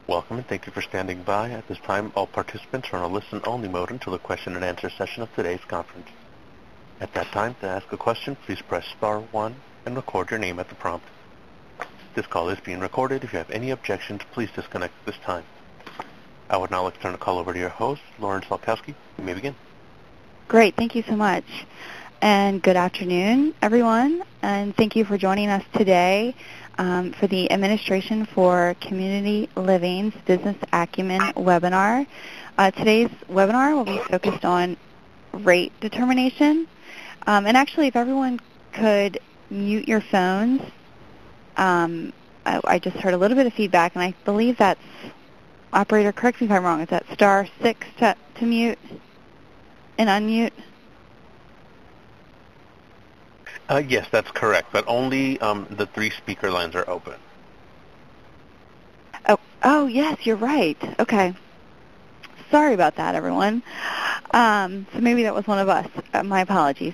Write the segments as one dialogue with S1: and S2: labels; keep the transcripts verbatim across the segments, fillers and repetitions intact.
S1: Welcome and thank you for standing by. At this time, all participants are on a listen-only mode until the question and answer session of today's conference. At that time, to ask a question, please press star one and record your name at the prompt. This call is being recorded. If you have any objections, please disconnect at this time. I would now like to turn the call over to your host, Lauren Salkowski. You may begin.
S2: Great. Thank you so much. And good afternoon, everyone. And thank you for joining us today um, for the Administration for Community Living's Business Acumen webinar. Uh, today's webinar will be focused on rate determination. Um, and actually, if everyone could mute your phones, um, I, I just heard a little bit of feedback, and I believe that's, operator, correct me if I'm wrong, is that star six to, to mute and unmute?
S1: Uh, yes, that's correct, but only um, the three speaker lines are open.
S2: Oh, oh, yes, you're right. Okay. Sorry about that, everyone. Um, so maybe that was one of us. Uh, my apologies.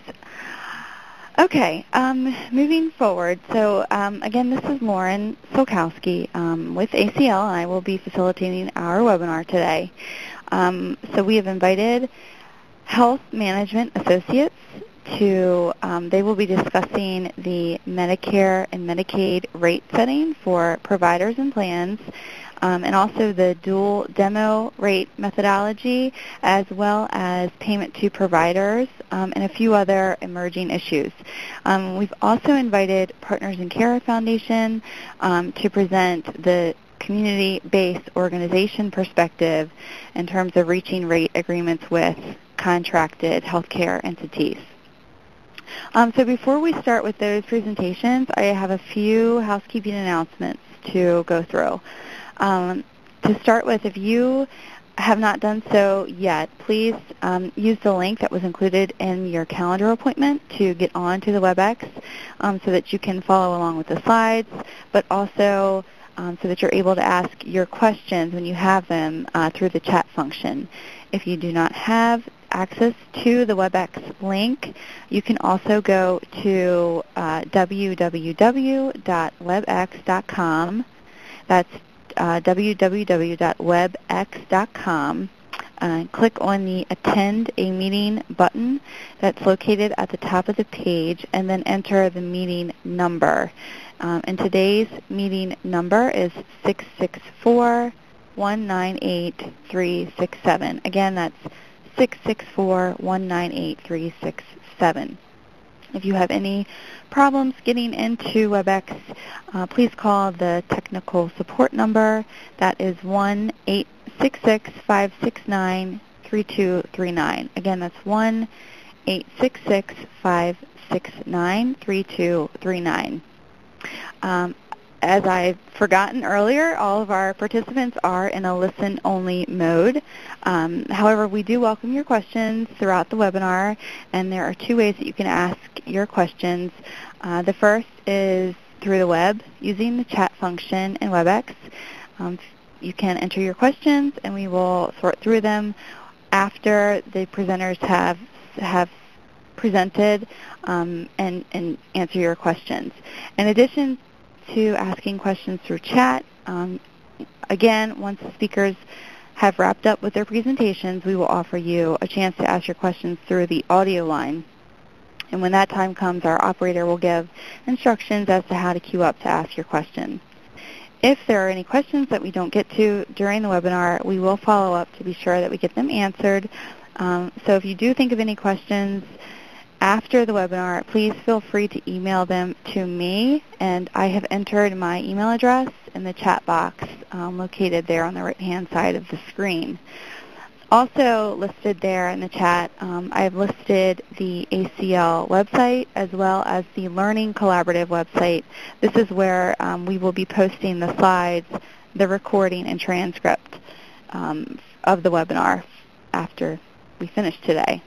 S2: Okay, um, moving forward. So, um, again, this is Lauren Salkowski um, with A C L, and I will be facilitating our webinar today. Um, so we have invited Health Management Associates to, um, they will be discussing the Medicare and Medicaid rate setting for providers and plans, um, and also the dual demo rate methodology, as well as payment to providers, um, and a few other emerging issues. Um, we've also invited Partners in Care Foundation um, to present the community-based organization perspective in terms of reaching rate agreements with contracted healthcare entities. Um, so before we start with those presentations, I have a few housekeeping announcements to go through. Um, to start with, if you have not done so yet, please um, use the link that was included in your calendar appointment to get onto the WebEx um, so that you can follow along with the slides, but also um, so that you're able to ask your questions when you have them uh, through the chat function. If you do not have access to the WebEx link, you can also go to uh, w w w dot webex dot com. That's uh, w w w dot webex dot com. Uh, click on the Attend a Meeting button that's located at the top of the page, and then enter the meeting number. Um, and today's meeting number is six six four, one nine eight, three six seven. Again, that's six six four, one nine eight, three six seven. If you have any problems getting into WebEx, uh, please call the technical support number. That is one eight six six, five six nine, three two three nine. Again, that's one eight six six, five six nine, three two three nine. Um, As I've forgotten earlier, all of our participants are in a listen-only mode. Um, however, we do welcome your questions throughout the webinar, and there are two ways that you can ask your questions. Uh, the first is through the web using the chat function in WebEx. Um, you can enter your questions, and we will sort through them after the presenters have have presented um, and, and answer your questions. In addition to asking questions through chat, um, again, once the speakers have wrapped up with their presentations, we will offer you a chance to ask your questions through the audio line. And when that time comes, our operator will give instructions as to how to queue up to ask your question. If there are any questions that we don't get to during the webinar, we will follow up to be sure that we get them answered. Um, so if you do think of any questions after the webinar, please feel free to email them to me, and I have entered my email address in the chat box um, located there on the right-hand side of the screen. Also listed there in the chat, um, I have listed the A C L website as well as the Learning Collaborative website. This is where um, we will be posting the slides, the recording, and transcript um, of the webinar after we finish today.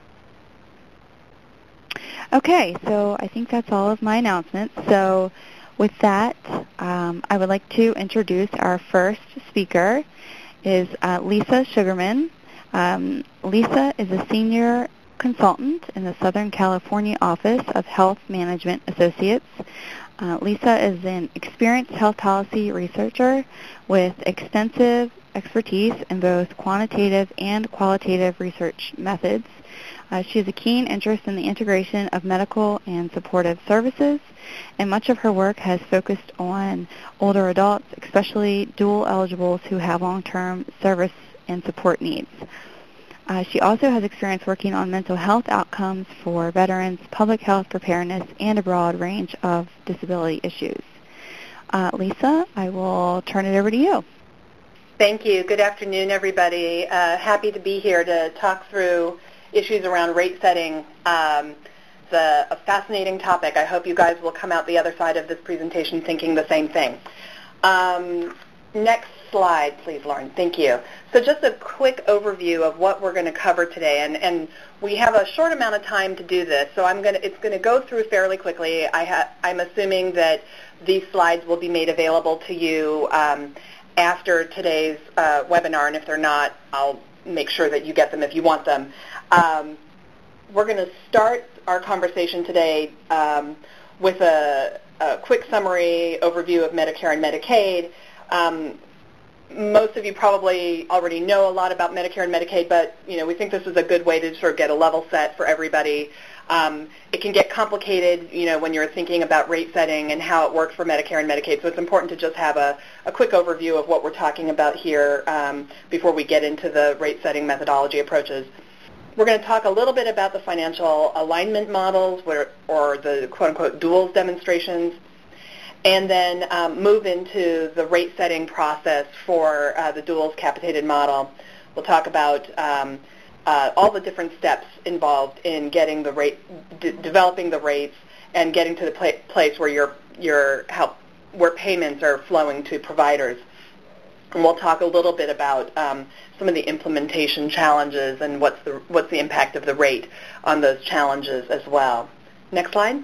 S2: Okay, so I think that's all of my announcements. So with that, um, I would like to introduce our first speaker, is uh, Lisa Sugarman. Um, Lisa is a senior consultant in the Southern California office of Health Management Associates. Uh, Lisa is an experienced health policy researcher with extensive expertise in both quantitative and qualitative research methods. Uh, she has a keen interest in the integration of medical and supportive services, and much of her work has focused on older adults, especially dual eligibles who have long-term service and support needs. Uh, she also has experience working on mental health outcomes for veterans, public health preparedness, and a broad range of disability issues. Uh, Lisa, I will turn it over to you.
S3: Thank you. Good afternoon, everybody. Uh, happy to be here to talk through issues around rate setting. Um, it's a, a fascinating topic. I hope you guys will come out the other side of this presentation thinking the same thing. Um, next slide, please, Lauren. Thank you. So just a quick overview of what we're going to cover today, and, and we have a short amount of time to do this, so I'm going to, it's going to go through fairly quickly. I ha, I'm assuming that these slides will be made available to you um, after today's uh, webinar, and if they're not, I'll make sure that you get them if you want them. Um, we're going to start our conversation today um, with a, a quick summary overview of Medicare and Medicaid. Um, most of you probably already know a lot about Medicare and Medicaid, but you know we think this is a good way to sort of get a level set for everybody. Um, it can get complicated, you know, when you're thinking about rate setting and how it works for Medicare and Medicaid. So it's important to just have a, a quick overview of what we're talking about here um, before we get into the rate setting methodology approaches. We're going to talk a little bit about the financial alignment models, where, or the quote-unquote duals demonstrations, and then um, move into the rate setting process for uh, the duals capitated model. We'll talk about um, uh, all the different steps involved in getting the rate, d developing the rates, and getting to the pla place where your your help, where payments are flowing to providers. And we'll talk a little bit about um, some of the implementation challenges and what's the what's the impact of the rate on those challenges as well. Next slide.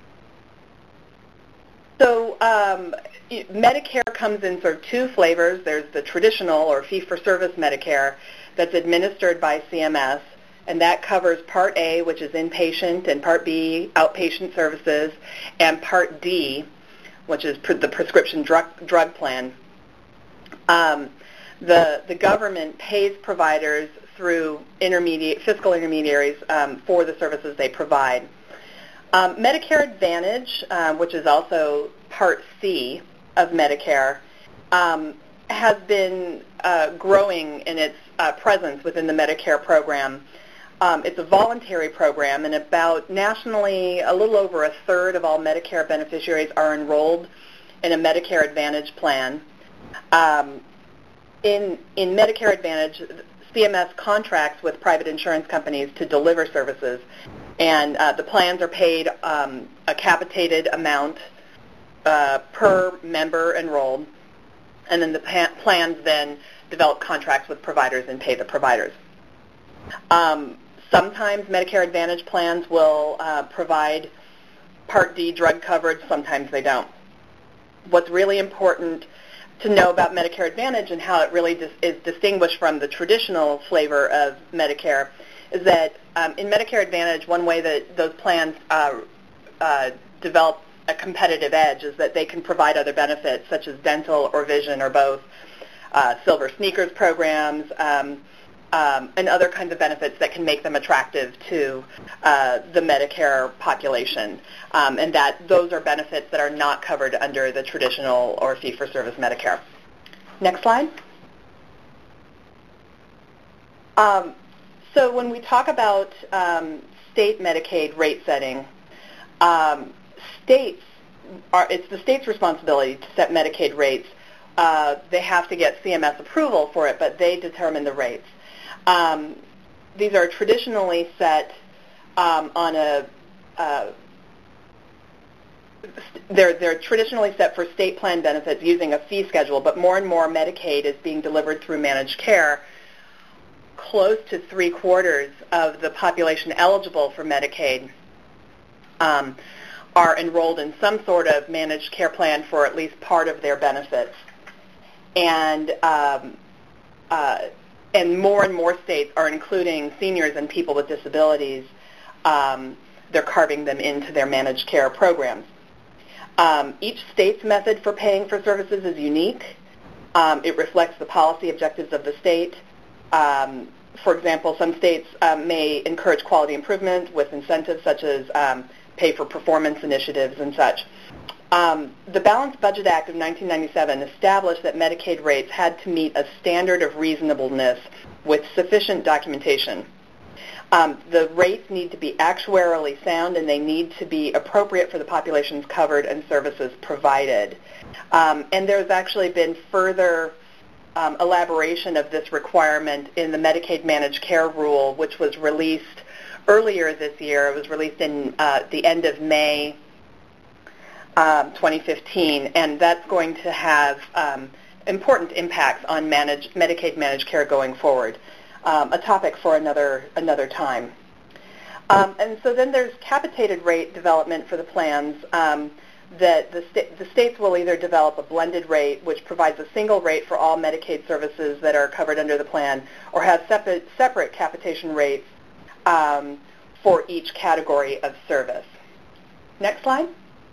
S3: So um, Medicare comes in sort of two flavors. There's the traditional or fee-for-service Medicare that's administered by C M S, and that covers Part A, which is inpatient, and Part B, outpatient services, and Part D, which is pre the prescription drug, drug plan. Um, the, the government pays providers through intermediate, fiscal intermediaries um, for the services they provide. Um, Medicare Advantage, uh, which is also Part C of Medicare, um, has been uh, growing in its uh, presence within the Medicare program. Um, it's a voluntary program, and about nationally, a little over a third of all Medicare beneficiaries are enrolled in a Medicare Advantage plan. Um, in, in Medicare Advantage, C M S contracts with private insurance companies to deliver services, and uh, the plans are paid um, a capitated amount uh, per member enrolled, and then the plans then develop contracts with providers and pay the providers. Um, sometimes Medicare Advantage plans will uh, provide Part D drug coverage, sometimes they don't. What's really important to know about Medicare Advantage and how it really dis is distinguished from the traditional flavor of Medicare is that um, in Medicare Advantage, one way that those plans uh, uh, develop a competitive edge is that they can provide other benefits such as dental or vision or both, uh, silver sneakers programs, um, um, and other kinds of benefits that can make them attractive to uh, the Medicare population. Um, and that those are benefits that are not covered under the traditional or fee-for-service Medicare. Next slide. Um, so when we talk about um, state Medicaid rate setting, um, states are, it's the state's responsibility to set Medicaid rates. Uh, they have to get C M S approval for it, but they determine the rates. Um, these are traditionally set um, on a, uh, they're, they're traditionally set for state plan benefits using a fee schedule, but more and more Medicaid is being delivered through managed care. Close to three quarters of the population eligible for Medicaid um, are enrolled in some sort of managed care plan for at least part of their benefits. And um, uh, and more and more states are including seniors and people with disabilities. Um, they're carving them into their managed care programs. Um, each state's method for paying for services is unique. Um, it reflects the policy objectives of the state. Um, for example, some states um, may encourage quality improvement with incentives such as um, pay for performance initiatives and such. Um, the Balanced Budget Act of nineteen ninety-seven established that Medicaid rates had to meet a standard of reasonableness with sufficient documentation. Um, the rates need to be actuarially sound, and they need to be appropriate for the populations covered and services provided. Um, and there's actually been further um, elaboration of this requirement in the Medicaid Managed Care Rule, which was released earlier this year. It was released in uh, the end of May um, twenty fifteen, and that's going to have um, important impacts on managed, Medicaid Managed Care going forward. Um, a topic for another another time. Um, and so then there's capitated rate development for the plans um, that the, sta- the states will either develop a blended rate, which provides a single rate for all Medicaid services that are covered under the plan, or has separate, separate capitation rates um, for each category of service. Next slide.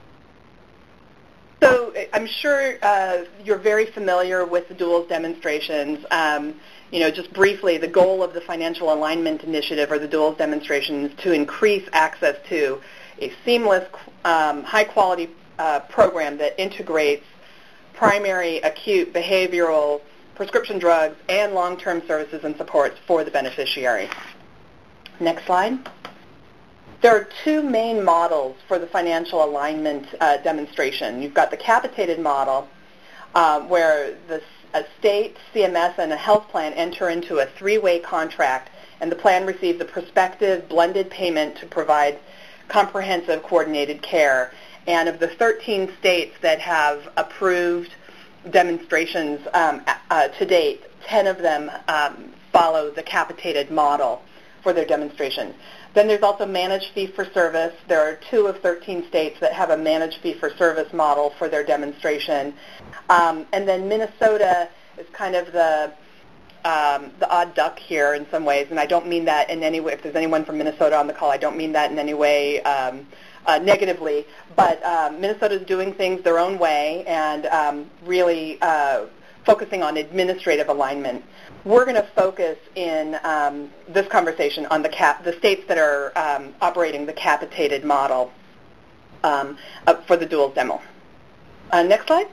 S3: So I'm sure uh, you're very familiar with the duals demonstrations. Um, You know, just briefly, the goal of the Financial Alignment Initiative or the duals demonstration is to increase access to a seamless, um, high-quality uh, program that integrates primary, acute, behavioral, prescription drugs, and long-term services and supports for the beneficiary. Next slide. There are two main models for the financial alignment uh, demonstration. You've got the capitated model, uh, where the a state, C M S, and a health plan enter into a three-way contract, and the plan receives a prospective blended payment to provide comprehensive coordinated care. And of the thirteen states that have approved demonstrations um, uh, to date, ten of them um, follow the capitated model for their demonstrations. Then there's also managed fee-for-service. There are two of thirteen states that have a managed fee-for-service model for their demonstration. Um, and then Minnesota is kind of the um, the odd duck here in some ways, and I don't mean that in any way. If there's anyone from Minnesota on the call, I don't mean that in any way um, uh, negatively. But um, Minnesota is doing things their own way and um, really uh, focusing on administrative alignment. We're going to focus in um, this conversation on the cap, the states that are um, operating the capitated model um, uh, for the duals demo. Uh, next slide.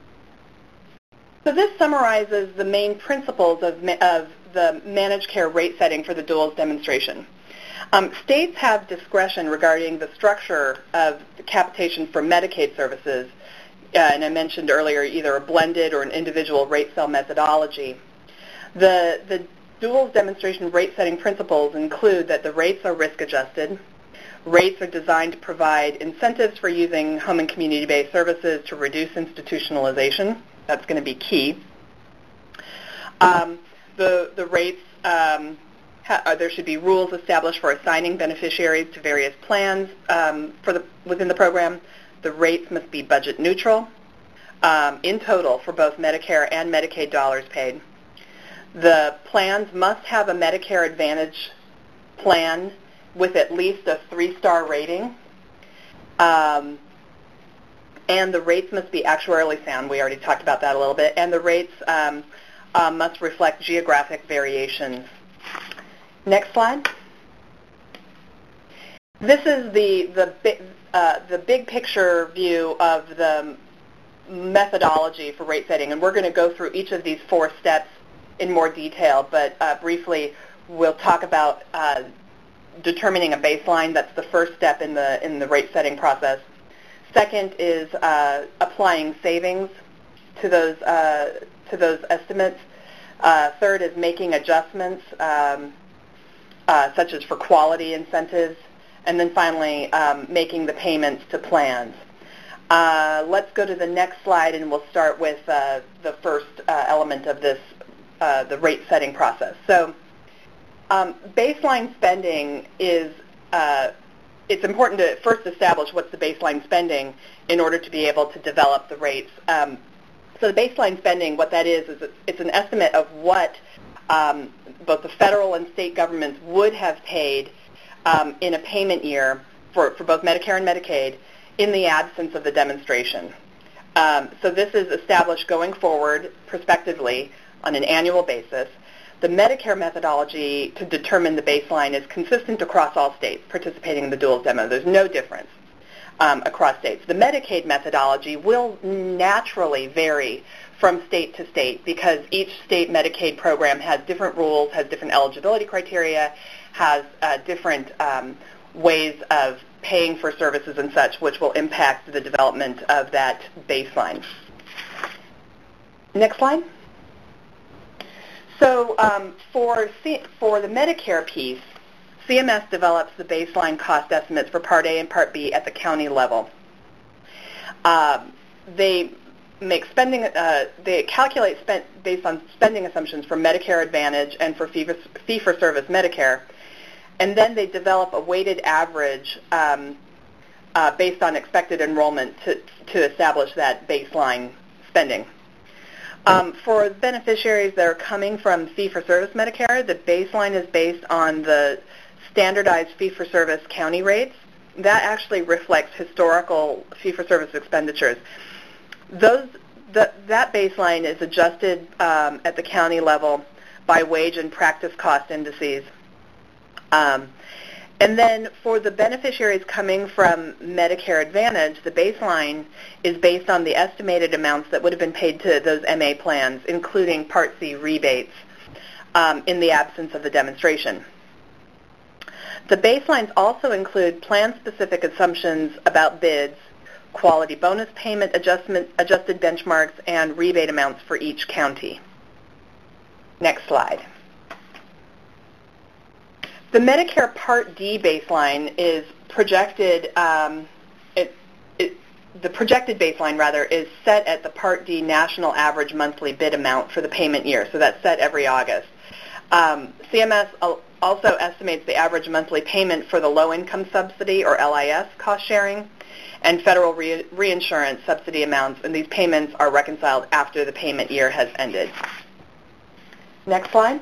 S3: So this summarizes the main principles of, of the managed care rate setting for the duals demonstration. Um, states have discretion regarding the structure of the capitation for Medicaid services, uh, and I mentioned earlier either a blended or an individual rate cell methodology. The, the duals demonstration rate setting principles include that the rates are risk adjusted, rates are designed to provide incentives for using home and community-based services to reduce institutionalization. That's going to be key. Um, the, the rates, um, ha- there should be rules established for assigning beneficiaries to various plans um, for the, within the program. The rates must be budget neutral um, in total for both Medicare and Medicaid dollars paid. The plans must have a Medicare Advantage plan with at least a three-star rating. Um, and the rates must be actuarially sound. We already talked about that a little bit. And the rates um, uh, must reflect geographic variations. Next slide. This is the, the, big, uh, the big picture view of the methodology for rate setting. And we're going to go through each of these four steps in more detail, but uh, briefly we'll talk about uh, determining a baseline. That's the first step in the in the rate setting process. Second is uh, applying savings to those uh, to those estimates. Uh, third is making adjustments, um, uh, such as for quality incentives, and then finally um, making the payments to plans. Uh, let's go to the next slide, and we'll start with uh, the first uh, element of this. Uh, the rate setting process. So um, baseline spending is, uh, it's important to first establish what's the baseline spending in order to be able to develop the rates. Um, so the baseline spending, what that is, is it's an estimate of what um, both the federal and state governments would have paid um, in a payment year for, for both Medicare and Medicaid in the absence of the demonstration. Um, so this is established going forward prospectively on an annual basis. The Medicare methodology to determine the baseline is consistent across all states participating in the duals demo. There's no difference um, across states. The Medicaid methodology will naturally vary from state to state because each state Medicaid program has different rules, has different eligibility criteria, has uh, different um, ways of paying for services and such, which will impact the development of that baseline. Next slide. So um, for, C- for the Medicare piece, C M S develops the baseline cost estimates for Part A and Part B at the county level. Um, they make spending, uh, they calculate spent based on spending assumptions for Medicare Advantage and for fee-for-service Medicare, and then they develop a weighted average um, uh, based on expected enrollment to, to establish that baseline spending. Um, for beneficiaries that are coming from fee-for-service Medicare, the baseline is based on the standardized fee-for-service county rates. That actually reflects historical fee-for-service expenditures. Those, the, that baseline is adjusted um, at the county level by wage and practice cost indices. Um, and then for the beneficiaries coming from Medicare Advantage, the baseline is based on the estimated amounts that would have been paid to those M A plans, including Part C rebates, um, in the absence of the demonstration. The baselines also include plan-specific assumptions about bids, quality bonus payment adjustment, adjusted benchmarks, and rebate amounts for each county. Next slide. The Medicare Part D baseline is projected, um, it, it, the projected baseline, rather, is set at the Part D national average monthly bid amount for the payment year, so that's set every August. Um, C M S also estimates the average monthly payment for the low-income subsidy, or L I S, cost sharing, and federal re- reinsurance subsidy amounts, and these payments are reconciled after the payment year has ended. Next slide.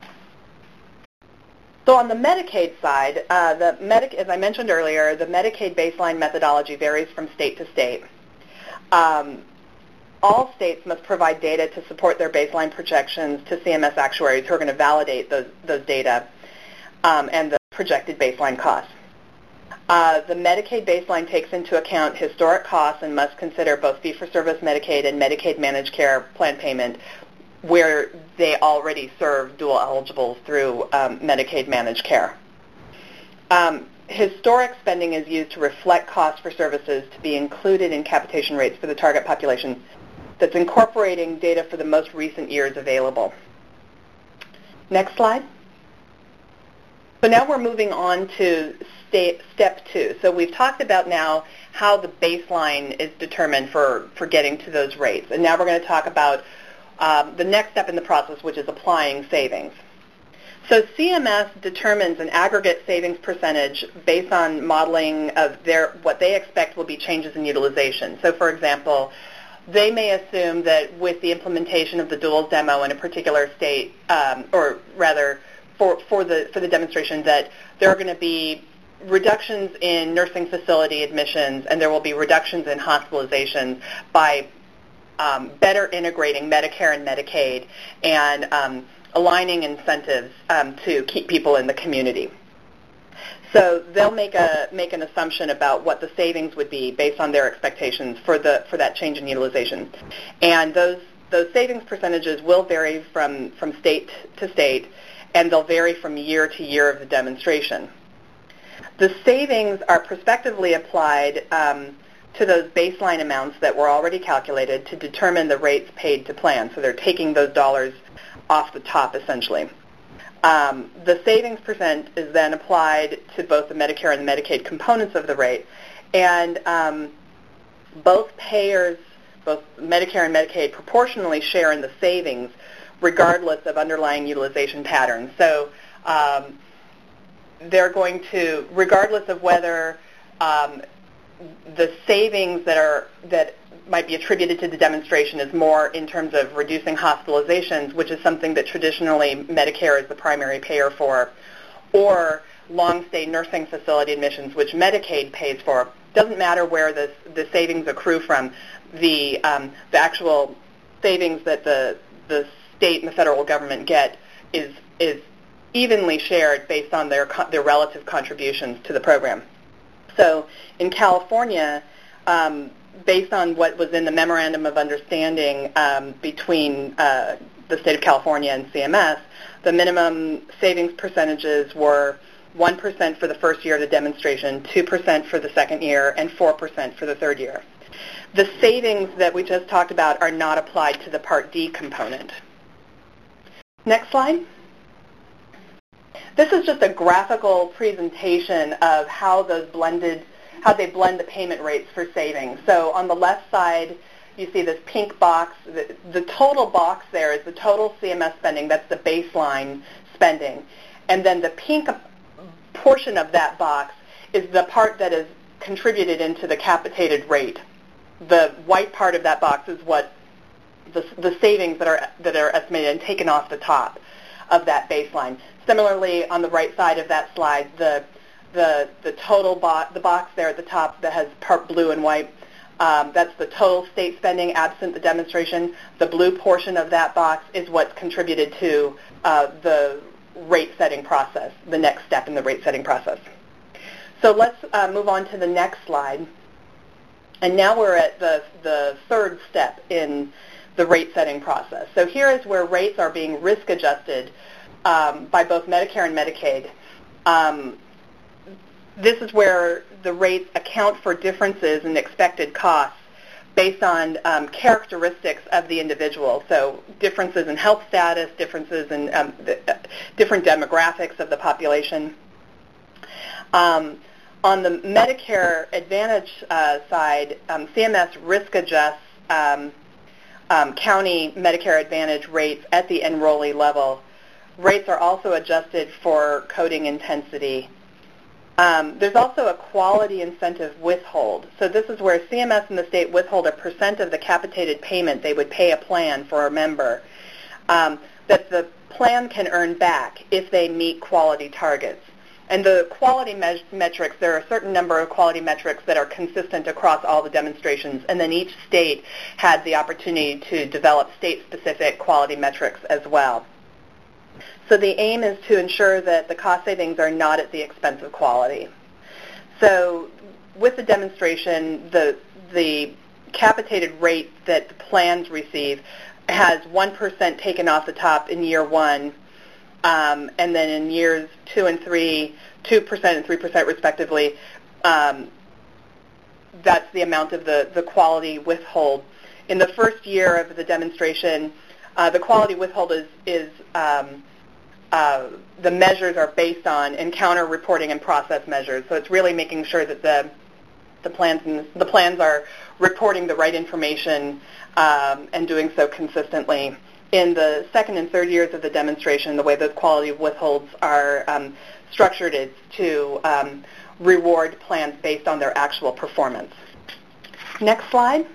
S3: So on the Medicaid side, uh, the Medic- as I mentioned earlier, the Medicaid baseline methodology varies from state to state. Um, all states must provide data to support their baseline projections to C M S actuaries who are going to validate those, those data um, and the projected baseline costs. Uh, the Medicaid baseline takes into account historic costs and must consider both fee-for-service Medicaid and Medicaid managed care plan payment where they already serve dual eligibles through um, Medicaid managed care. Um, historic spending is used to reflect costs for services to be included in capitation rates for the target population that's incorporating data for the most recent years available. Next slide. So now we're moving on to state, step two. So we've talked about now how the baseline is determined for, for getting to those rates. And now we're going to talk about um, the next step in the process, which is applying savings. So C M S determines an aggregate savings percentage based on modeling of their, what they expect will be changes in utilization. So for example, they may assume that with the implementation of the duals demo in a particular state, um, or rather for, for, the, for the demonstration, that there are going to be reductions in nursing facility admissions and there will be reductions in hospitalizations by um, better integrating Medicare and Medicaid and um, aligning incentives um, to keep people in the community. So they'll make a make an assumption about what the savings would be based on their expectations for the for that change in utilization, and those those savings percentages will vary from from state to state, and they'll vary from year to year of the demonstration. The savings are prospectively applied um, to those baseline amounts that were already calculated to determine the rates paid to plan. So they're taking those dollars off the top, essentially. Um, the savings percent is then applied to both the Medicare and the Medicaid components of the rate, and um, both payers, both Medicare and Medicaid, proportionally share in the savings regardless of underlying utilization patterns. So um, they're going to, regardless of whether um, the savings that are that might be attributed to the demonstration is more in terms of reducing hospitalizations, which is something that traditionally Medicare is the primary payer for, or long-stay nursing facility admissions, which Medicaid pays for. doesn't matter where the, the savings accrue from. The, um, the actual savings that the, the state and the federal government get is, is evenly shared based on their, their relative contributions to the program. So in California, um, based on what was in the Memorandum of Understanding um, between uh, the state of California and C M S, the minimum savings percentages were one percent for the first year of the demonstration, two percent for the second year, and four percent for the third year. The savings that we just talked about are not applied to the Part D component. Next slide. This is just a graphical presentation of how those blended, how they blend the payment rates for savings. So on the left side, you see this pink box. The, the total box there is the total C M S spending. That's the baseline spending. And then the pink portion of that box is the part that is contributed into the capitated rate. The white part of that box is what the, the savings that are, that are estimated and taken off the top of that baseline. Similarly, on the right side of that slide, the the the total bo- the box there at the top that has part blue and white, um, that's the total state spending absent the demonstration. The blue portion of that box is what's contributed to uh, the rate setting process, the next step in the rate setting process. So let's uh, move on to the next slide. And now we're at the the third step in the rate setting process. So here is where rates are being risk adjusted Um, by both Medicare and Medicaid. Um, this is where the rates account for differences in expected costs based on um, characteristics of the individual. So differences in health status, differences in um, the, uh, different demographics of the population. Um, on the Medicare Advantage uh, side, um, C M S risk adjusts um, um, county Medicare Advantage rates at the enrollee level. Rates are also adjusted for coding intensity. Um, there's also a quality incentive withhold. So this is where C M S and the state withhold a percent of the capitated payment they would pay a plan for a member um, that the plan can earn back if they meet quality targets. And the quality me- metrics, there are a certain number of quality metrics that are consistent across all the demonstrations, and then each state had the opportunity to develop state-specific quality metrics as well. So the aim is to ensure that the cost savings are not at the expense of quality. So with the demonstration, the, the capitated rate that the plans receive has one percent taken off the top in year one, um, and then in years two and three, two percent and three percent respectively. Um, that's the amount of the, the quality withhold. In the first year of the demonstration, uh, the quality withhold is, is um, uh, the measures are based on encounter reporting and process measures. So it's really making sure that the the plans and the plans are reporting the right information um, and doing so consistently. In the second and third years of the demonstration, the way the quality withholds are um, structured is to um, reward plans based on their actual performance. Next slide.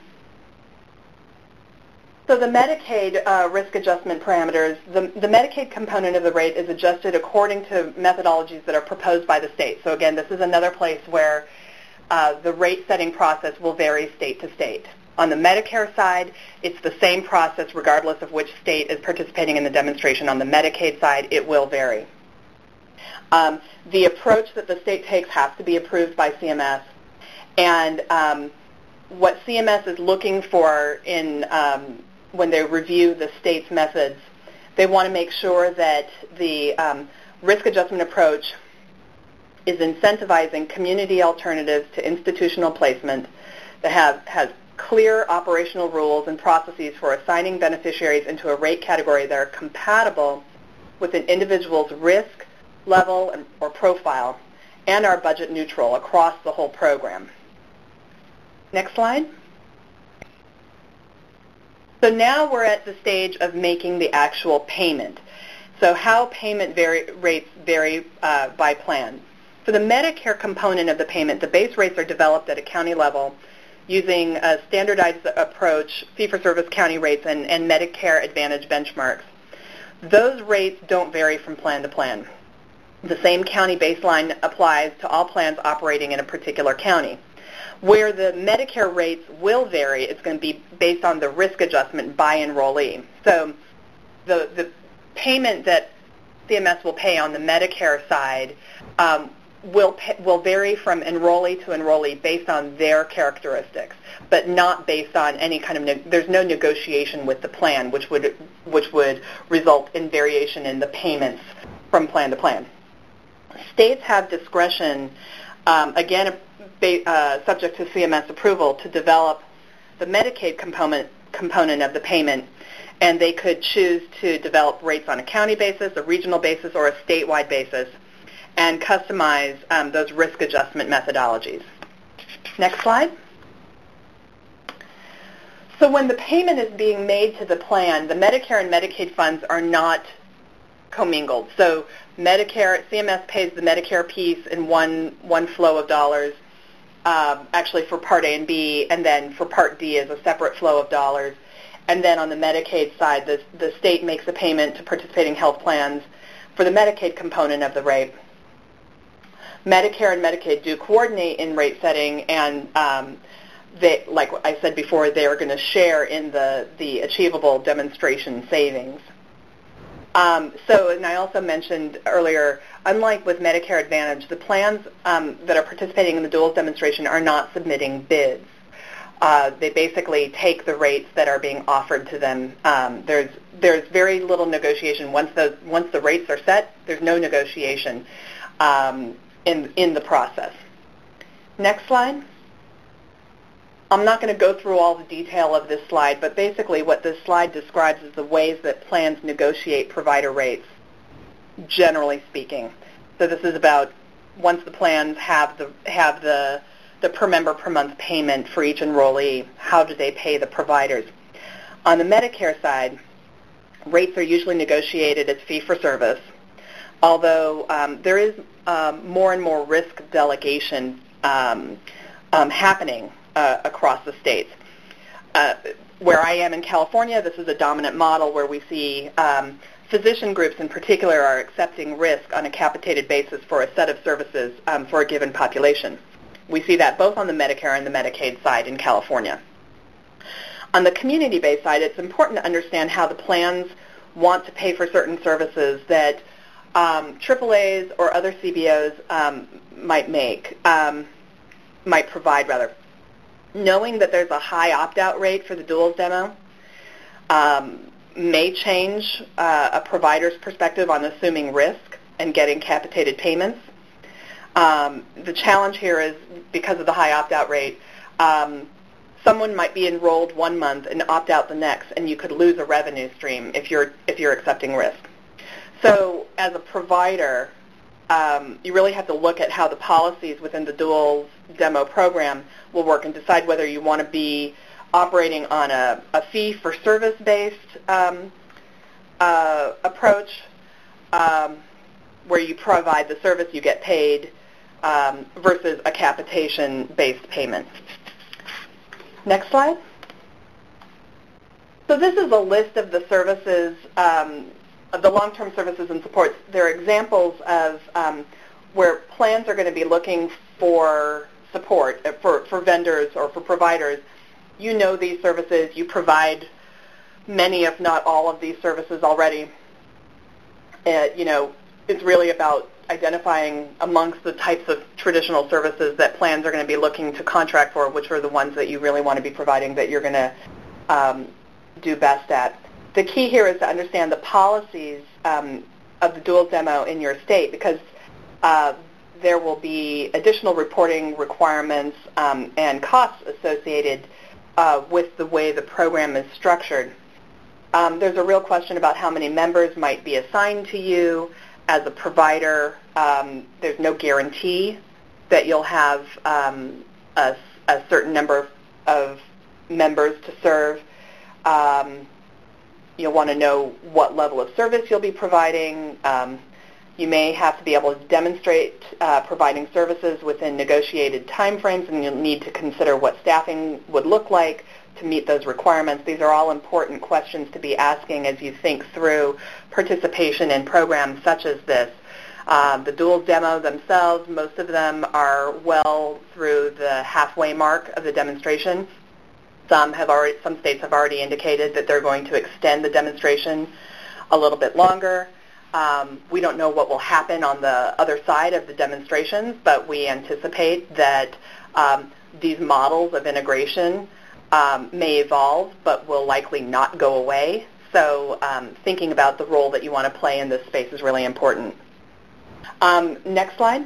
S3: So the Medicaid uh, risk adjustment parameters, the, the Medicaid component of the rate is adjusted according to methodologies that are proposed by the state. So again, this is another place where uh, the rate setting process will vary state to state. On the Medicare side, it's the same process regardless of which state is participating in the demonstration. On the Medicaid side, it will vary. Um, the approach that the state takes has to be approved by C M S. And um, what C M S is looking for in um, when they review the state's methods, they want to make sure that the um, risk adjustment approach is incentivizing community alternatives to institutional placement that have, has clear operational rules and processes for assigning beneficiaries into a rate category that are compatible with an individual's risk level and, or profile and are budget neutral across the whole program. Next slide. So now we're at the stage of making the actual payment. So how payment vary, rates vary uh, by plan. For the Medicare component of the payment, the base rates are developed at a county level using a standardized approach, fee-for-service county rates, and, and Medicare Advantage benchmarks. Those rates don't vary from plan to plan. The same county baseline applies to all plans operating in a particular county. Where the Medicare rates will vary, it's going to be based on the risk adjustment by enrollee. So the, the payment that C M S will pay on the Medicare side um, will pay, will vary from enrollee to enrollee based on their characteristics, but not based on any kind of ne- there's no negotiation with the plan, which would which would result in variation in the payments from plan to plan. States have discretion, um, again, uh, subject to C M S approval, to develop the Medicaid component component of the payment, and they could choose to develop rates on a county basis, a regional basis, or a statewide basis, and customize um, those risk adjustment methodologies. Next slide. So when the payment is being made to the plan, the Medicare and Medicaid funds are not commingled. So Medicare, C M S pays the Medicare piece in one, one flow of dollars, um, actually for Part A and B, and then for Part D is a separate flow of dollars. And then on the Medicaid side, the, the state makes a payment to participating health plans for the Medicaid component of the rate. Medicare and Medicaid do coordinate in rate setting, and um, they, like I said before, they are going to share in the, the achievable demonstration savings. Um, so, and I also mentioned earlier, unlike with Medicare Advantage, the plans um, that are participating in the duals demonstration are not submitting bids. Uh, they basically take the rates that are being offered to them. Um, there's there's very little negotiation once those once the rates are set. There's no negotiation um, in in the process. Next slide. I'm not going to go through all the detail of this slide, but basically what this slide describes is the ways that plans negotiate provider rates, generally speaking. So this is about once the plans have the have the the per member per month payment for each enrollee, how do they pay the providers? On the Medicare side, rates are usually negotiated as fee-for-service, although um, there is um, more and more risk delegation um, um, happening uh, across the states. Uh, where I am in California, this is a dominant model where we see um, physician groups in particular are accepting risk on a capitated basis for a set of services um, for a given population. We see that both on the Medicare and the Medicaid side in California. On the community-based side, it's important to understand how the plans want to pay for certain services that um, triple A's or other C B Os um, might make, um, might provide, rather. Knowing that there's a high opt-out rate for the duals demo um, may change uh, a provider's perspective on assuming risk and getting capitated payments. Um, the challenge here is because of the high opt-out rate, um, someone might be enrolled one month and opt out the next, and you could lose a revenue stream if you're if you're accepting risk. So as a provider, um, you really have to look at how the policies within the duals demo program will work and decide whether you want to be operating on a, a fee-for-service-based um, uh, approach, um, where you provide the service, you get paid, um, versus a capitation-based payment. Next slide. So this is a list of the services, um, of the long-term services and supports. There are examples of um, where plans are going to be looking for support for, for vendors or for providers. You know these services. You provide many, if not all, of these services already. Uh, you know, it's really about identifying amongst the types of traditional services that plans are going to be looking to contract for, which are the ones that you really want to be providing, that you're going to um, do best at. The key here is to understand the policies um, of the duals demo in your state, because uh, there will be additional reporting requirements um, and costs associated uh, with the way the program is structured. Um, there's a real question about how many members might be assigned to you. As a provider, um, there's no guarantee that you'll have um, a, a certain number of members to serve. Um, you'll want to know what level of service you'll be providing. Um, you may have to be able to demonstrate uh, providing services within negotiated timeframes, and you'll need to consider what staffing would look like to meet those requirements. These are all important questions to be asking as you think through participation in programs such as this. Um, the dual demo themselves, most of them are well through the halfway mark of the demonstration. Some have already, some states have already indicated that they're going to extend the demonstration a little bit longer. Um, we don't know what will happen on the other side of the demonstrations, but we anticipate that um, these models of integration um, may evolve, but will likely not go away. So um, thinking about the role that you want to play in this space is really important. Um, next slide.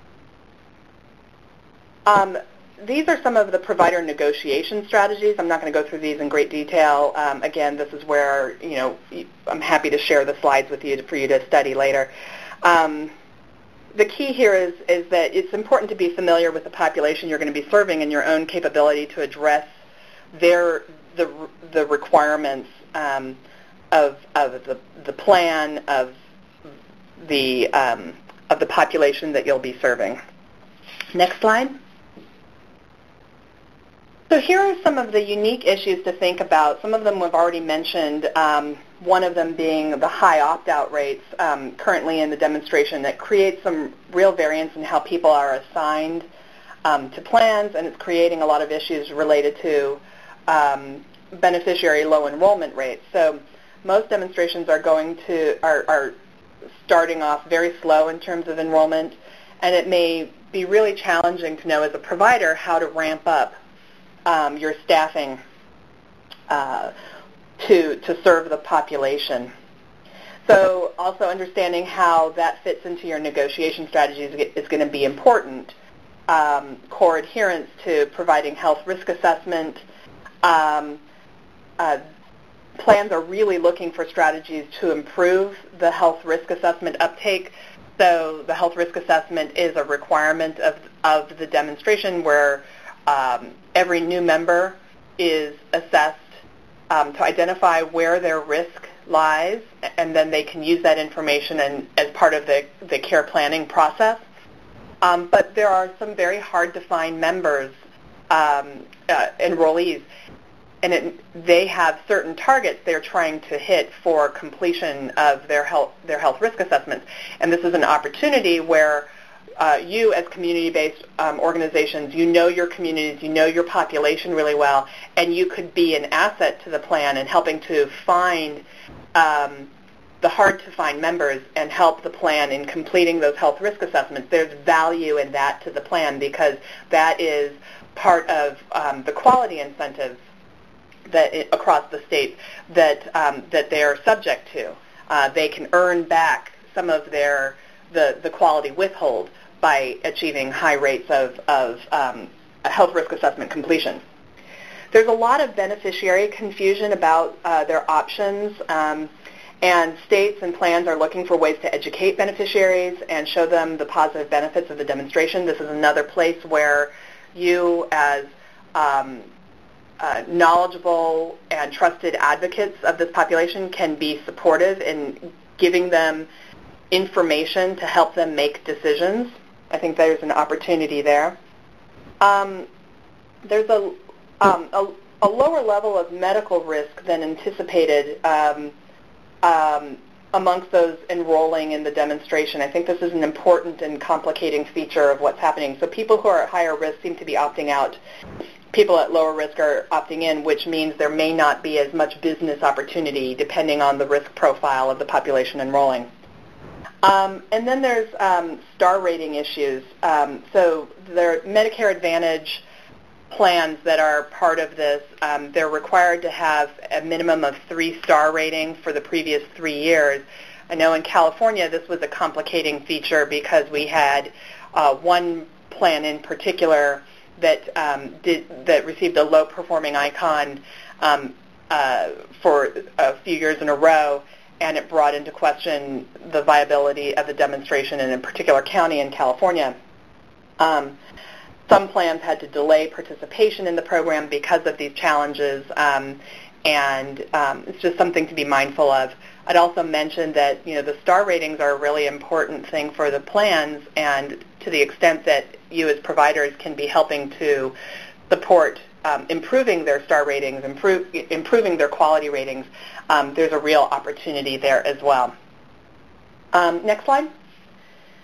S3: Um, these are some of the provider negotiation strategies. I'm not going to go through these in great detail. Um, again, this is where, you know, I'm happy to share the slides with you to, for you to study later. Um, the key here is, is that it's important to be familiar with the population you're going to be serving and your own capability to address their the the requirements um, of of the the plan of the um, of the population that you'll be serving. Next slide. So here are some of the unique issues to think about. Some of them we've already mentioned, um, one of them being the high opt-out rates um, currently in the demonstration that creates some real variance in how people are assigned um, to plans, and it's creating a lot of issues related to um, beneficiary low enrollment rates. So most demonstrations are going to are, are starting off very slow in terms of enrollment, and it may be really challenging to know as a provider how to ramp up Um, your staffing uh, to to serve the population. So also understanding how that fits into your negotiation strategies is going to be important. Um, core adherence to providing health risk assessment. Um, uh, plans are really looking for strategies to improve the health risk assessment uptake. So the health risk assessment is a requirement of of the demonstration where Um, every new member is assessed um, to identify where their risk lies, and then they can use that information and, as part of the, the care planning process. Um, but there are some very hard-to-find members, um, uh, enrollees, and it, they have certain targets they're trying to hit for completion of their health, their health risk assessments. And this is an opportunity where Uh, you as community-based um, organizations, you know your communities, you know your population really well, and you could be an asset to the plan in helping to find um, the hard-to-find members and help the plan in completing those health risk assessments. There's value in that to the plan because that is part of um, the quality incentives that it, across the state that um, that they are subject to. Uh, they can earn back some of their the, the quality withhold by achieving high rates of, of um, health risk assessment completion. There's a lot of beneficiary confusion about uh, their options, um, and states and plans are looking for ways to educate beneficiaries and show them the positive benefits of the demonstration. This is another place where you as um, uh, knowledgeable and trusted advocates of this population can be supportive in giving them information to help them make decisions. I think there's an opportunity there. Um, there's a, um, a, a lower level of medical risk than anticipated um, um, amongst those enrolling in the demonstration. I think this is an important and complicating feature of what's happening. So people who are at higher risk seem to be opting out. People at lower risk are opting in, which means there may not be as much business opportunity depending on the risk profile of the population enrolling. Um, and then there's um, star rating issues. Um, so there are Medicare Advantage plans that are part of this. Um, they're required to have a minimum of three-star rating for the previous three years. I know in California this was a complicating feature because we had uh, one plan in particular that um, did that received a low-performing icon um, uh, for a few years in a row, and it brought into question the viability of the demonstration in a particular county in California. Um, some plans had to delay participation in the program because of these challenges, um, and um, it's just something to be mindful of. I'd also mention that you know the star ratings are a really important thing for the plans, and to the extent that you as providers can be helping to support Um, improving their star ratings, improve, improving their quality ratings, um, there's a real opportunity there as well. Um, next slide.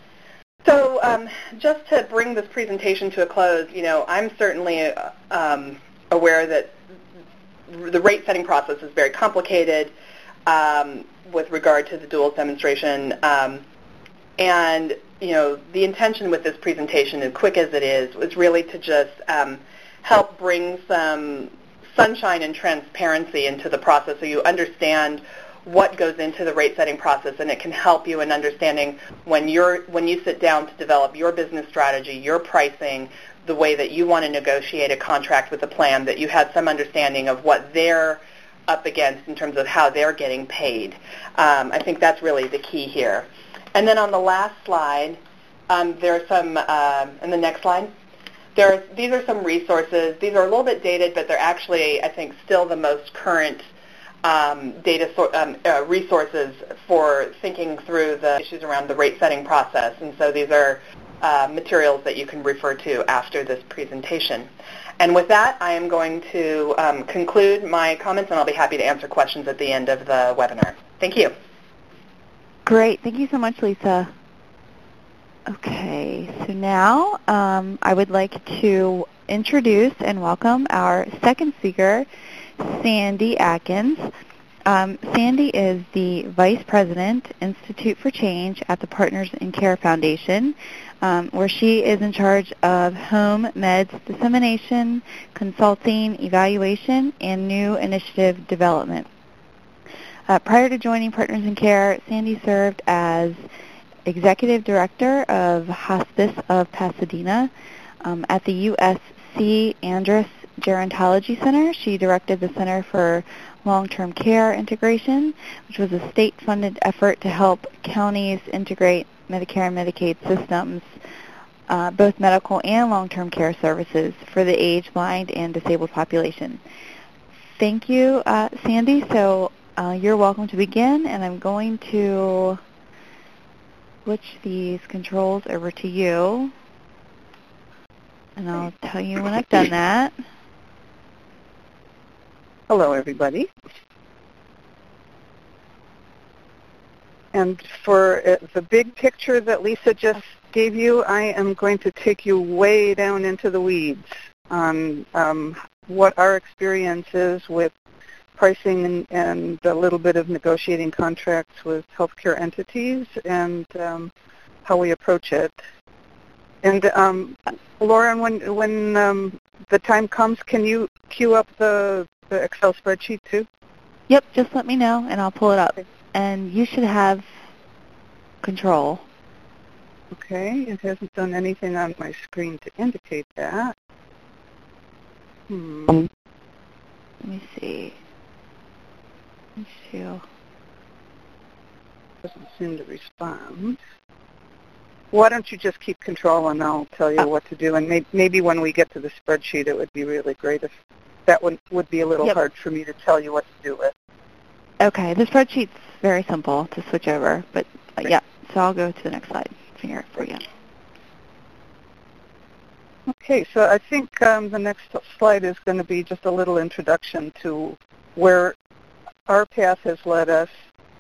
S3: So um, just to bring this presentation to a close, you know, I'm certainly um, aware that the rate setting process is very complicated um, with regard to the duals demonstration. Um, and, you know, the intention with this presentation, as quick as it is, was really to just um, help bring some sunshine and transparency into the process so you understand what goes into the rate setting process, and it can help you in understanding when you're when you sit down to develop your business strategy, your pricing, the way that you want to negotiate a contract with a plan, that you have some understanding of what they're up against in terms of how they're getting paid. Um, I think that's really the key here. And then on the last slide, um, there are some, uh, and the next slide, there are, these are some resources. These are a little bit dated, but they're actually, I think, still the most current Um, data so, um, uh, resources for thinking through the issues around the rate setting process. And so these are uh, materials that you can refer to after this presentation. And with that, I am going to um, conclude my comments, and I'll be happy to answer questions at the end of the webinar. Thank you.
S2: Great. Thank you so much, Lisa. Okay, so now um, I would like to introduce and welcome our second speaker, Sandy Atkins. Um, Sandy is the Vice President, Institute for Change at the Partners in Care Foundation, um, where she is in charge of home meds dissemination, consulting, evaluation, and new initiative development. Uh, prior to joining Partners in Care, Sandy served as Executive Director of Hospice of Pasadena um, at the U S C Andrus Gerontology Center. She directed the Center for Long-Term Care Integration, which was a state-funded effort to help counties integrate Medicare and Medicaid systems, uh, both medical and long-term care services for the age, blind, and disabled population. Thank you, uh, Sandy. So uh, you're welcome to begin, and I'm going to switch these controls over to you, and I'll tell you when I've done that.
S4: Hello, everybody. And for uh, the big picture that Lisa just gave you, I am going to take you way down into the weeds on um, what our experience is with pricing and, and a little bit of negotiating contracts with healthcare entities and um, how we approach it. And um, Lauren, when when um, the time comes, can you queue up the the Excel spreadsheet too?
S2: Yep, just let me know and I'll pull it up. And you should have control.
S4: Okay, it hasn't done anything on my screen to indicate that. Hmm.
S2: Let me see. Let me see.
S4: Doesn't seem to respond. Why don't you just keep control and I'll tell you oh. what to do. And may- maybe when we get to the spreadsheet, it would be really great if that would, would be a little
S2: yep.
S4: hard for me to tell you what to do with.
S2: Okay, the spreadsheet's very simple to switch over, but uh, yeah, so I'll go to the next slide here for you.
S4: Okay, so I think um, the next slide is going to be just a little introduction to where our path has led us.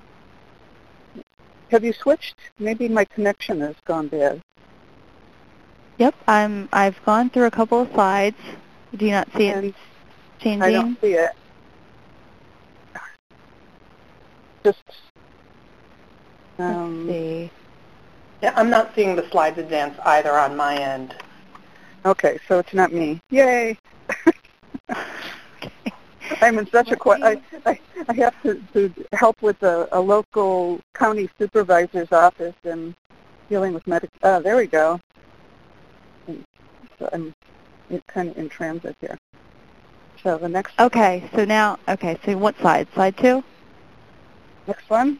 S4: Have you switched? Maybe my connection has gone bad.
S2: Yep, I'm, I've gone through a couple of slides. Do you not see
S4: and
S2: it changing?
S4: I don't see it. Just, um,
S2: Let's see.
S3: Yeah, I'm not seeing the slides advance either on my end.
S4: Okay, so it's not me. Yay!
S2: Okay.
S4: I'm in such a qu- I, I, I have to, to help with a, a local county supervisor's office and dealing with medic. Oh, there we go. And so I'm kind of in transit here. So the next.
S2: Okay, so now, okay, so what slide? Slide two?
S4: Next one.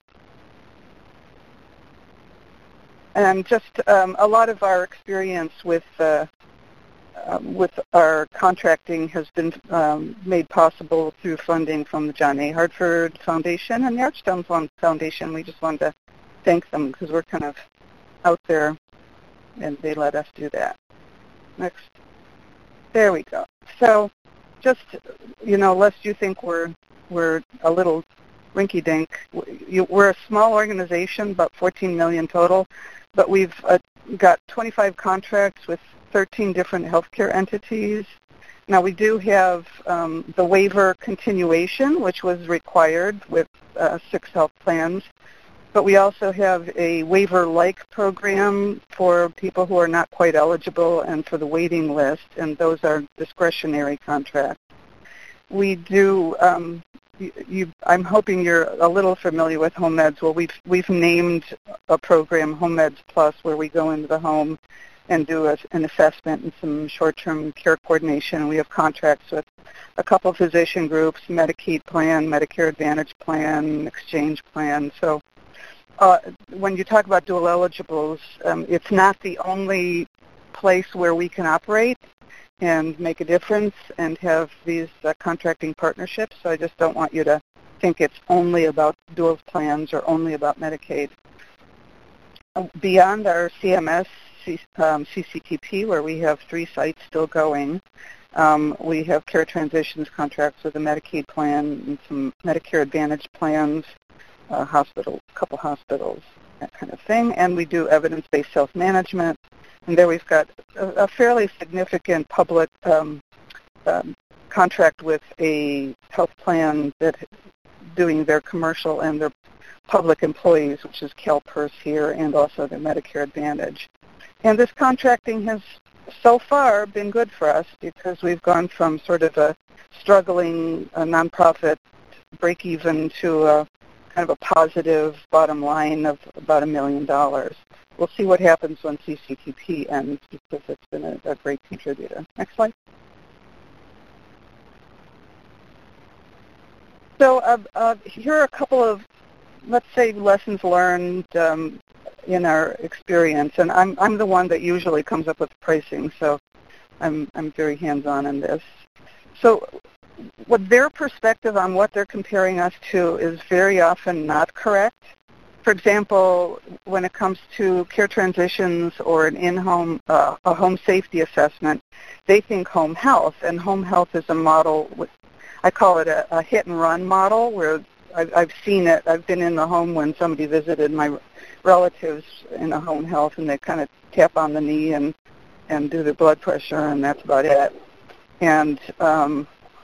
S4: And just um, a lot of our experience with uh, uh, with our contracting has been um, made possible through funding from the John A. Hartford Foundation and the Archstone Foundation. We just wanted to thank them because we're kind of out there, and they let us do that. Next. There we go. So just, you know, lest you think we're we're a little rinky-dink, we're a small organization, about fourteen million total, but we've uh, got twenty-five contracts with thirteen different healthcare entities. Now, we do have um, the waiver continuation, which was required with uh, six health plans, but we also have a waiver-like program for people who are not quite eligible and for the waiting list, and those are discretionary contracts. We do, um, you, you, I'm hoping you're a little familiar with Home Meds. Well, we've, we've named a program, Home Meds Plus, where we go into the home and do a, an assessment and some short-term care coordination. We have contracts with a couple physician groups, Medicaid plan, Medicare Advantage plan, exchange plan. So uh, when you talk about dual eligibles, um, it's not the only place where we can operate and make a difference and have these uh, contracting partnerships. So I just don't want you to think it's only about dual plans or only about Medicaid. Uh, beyond our C M S Um, C C T P, where we have three sites still going. Um, we have care transitions contracts with a Medicaid plan and some Medicare Advantage plans, a hospital, a couple hospitals, that kind of thing. And we do evidence-based self-management. And there we've got a, a fairly significant public um, um, contract with a health plan that doing their commercial and their public employees, which is CalPERS here, and also the Medicare Advantage. And this contracting has so far been good for us because we've gone from sort of a struggling a nonprofit break-even to a kind of a positive bottom line of about a million dollars. We'll see what happens when C C T P ends because it's been a, a great contributor. Next slide. So uh, uh, here are a couple of, let's say, lessons learned um, in our experience, and I'm I'm the one that usually comes up with pricing, so I'm I'm very hands-on in this. So what their perspective on what they're comparing us to is very often not correct. For example, when it comes to care transitions or an in-home uh, a home safety assessment, they think home health, and home health is a model with, I call it a, a hit-and-run model, where I've, I've seen it. I've been in the home when somebody visited my relatives in a home health, and they kind of tap on the knee and, and do their blood pressure, and that's about it. And um,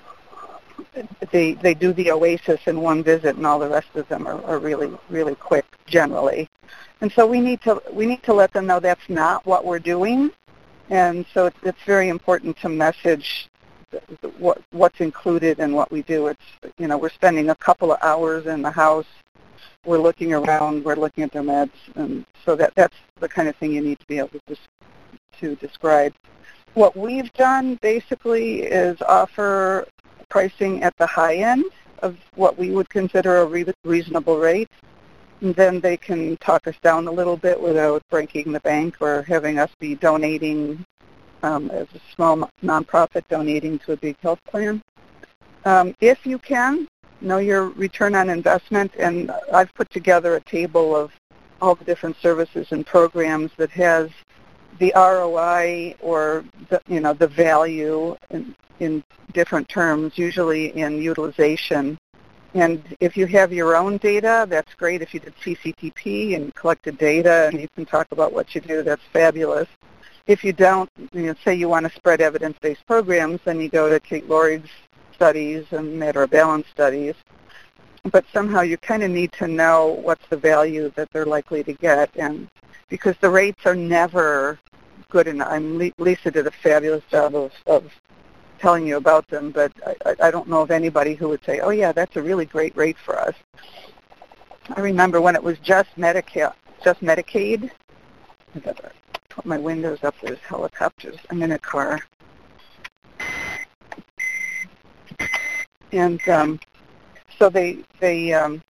S4: they they do the OASIS in one visit, and all the rest of them are, are really really quick generally. And so we need to we need to let them know that's not what we're doing, and so it's, it's very important to message what what's included in what we do. It's you know we're spending a couple of hours in the house. We're looking around, we're looking at their meds, and so that, that's the kind of thing you need to be able to, to describe. What we've done basically is offer pricing at the high end of what we would consider a re- reasonable rate, and then they can talk us down a little bit without breaking the bank or having us be donating um, as a small nonprofit donating to a big health plan. Um, if you can, know your return on investment, and I've put together a table of all the different services and programs that has the R O I or the, you know the value in, in different terms, usually in utilization. And if you have your own data, that's great. If you did C C T P and collected data and you can talk about what you do, that's fabulous. If you don't, you know, say you want to spread evidence-based programs, then you go to Kate Lorig's studies and Matter of Balance studies, but somehow you kind of need to know what's the value that they're likely to get, and because the rates are never good enough. I'm, Lisa did a fabulous job of, of telling you about them, but I, I don't know of anybody who would say, oh yeah, that's a really great rate for us. I remember when it was just Medicaid, just Medicaid. I gotta put my windows up, there's helicopters. I'm in a car. And um, so they, they, um,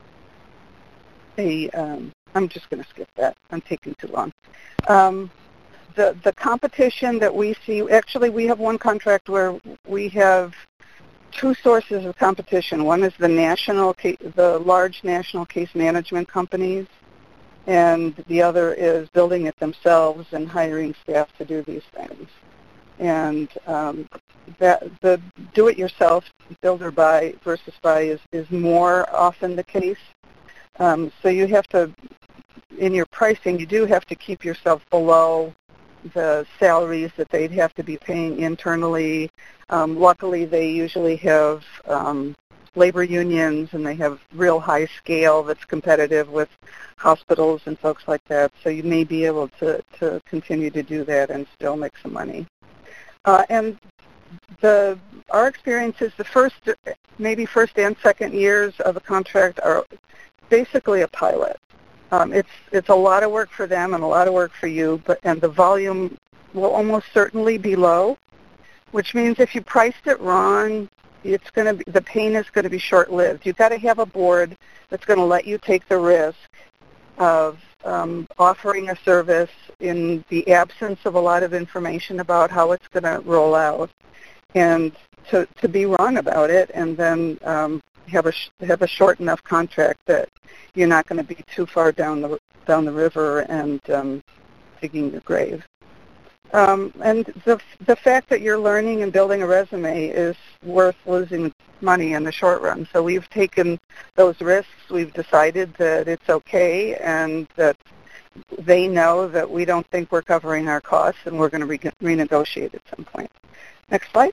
S4: they um, I'm just going to skip that. I'm taking too long. Um, the, the competition that we see, actually we have one contract where we have two sources of competition. One is the national, the large national case management companies, and the other is building it themselves and hiring staff to do these things. And um, that the do-it-yourself, build or buy versus buy is, is more often the case. Um, so you have to in your pricing, you do have to keep yourself below the salaries that they'd have to be paying internally. Um, luckily, they usually have um, labor unions, and they have real high scale that's competitive with hospitals and folks like that. So you may be able to, to continue to do that and still make some money. Uh, and the our experience is the first, maybe first and second years of a contract are basically a pilot. Um, it's it's a lot of work for them and a lot of work for you, but and the volume will almost certainly be low, which means if you priced it wrong, it's going to be, the pain is going to be short-lived. You've got to have a board that's going to let you take the risk of um, offering a service in the absence of a lot of information about how it's going to roll out, and to to be wrong about it, and then um, have a sh- have a short enough contract that you're not going to be too far down the down the river and um, digging your grave. Um, and the the fact that you're learning and building a resume is worth losing money in the short run. So we've taken those risks. We've decided that it's okay, and that they know that we don't think we're covering our costs, and we're going to re- renegotiate at some point. Next slide.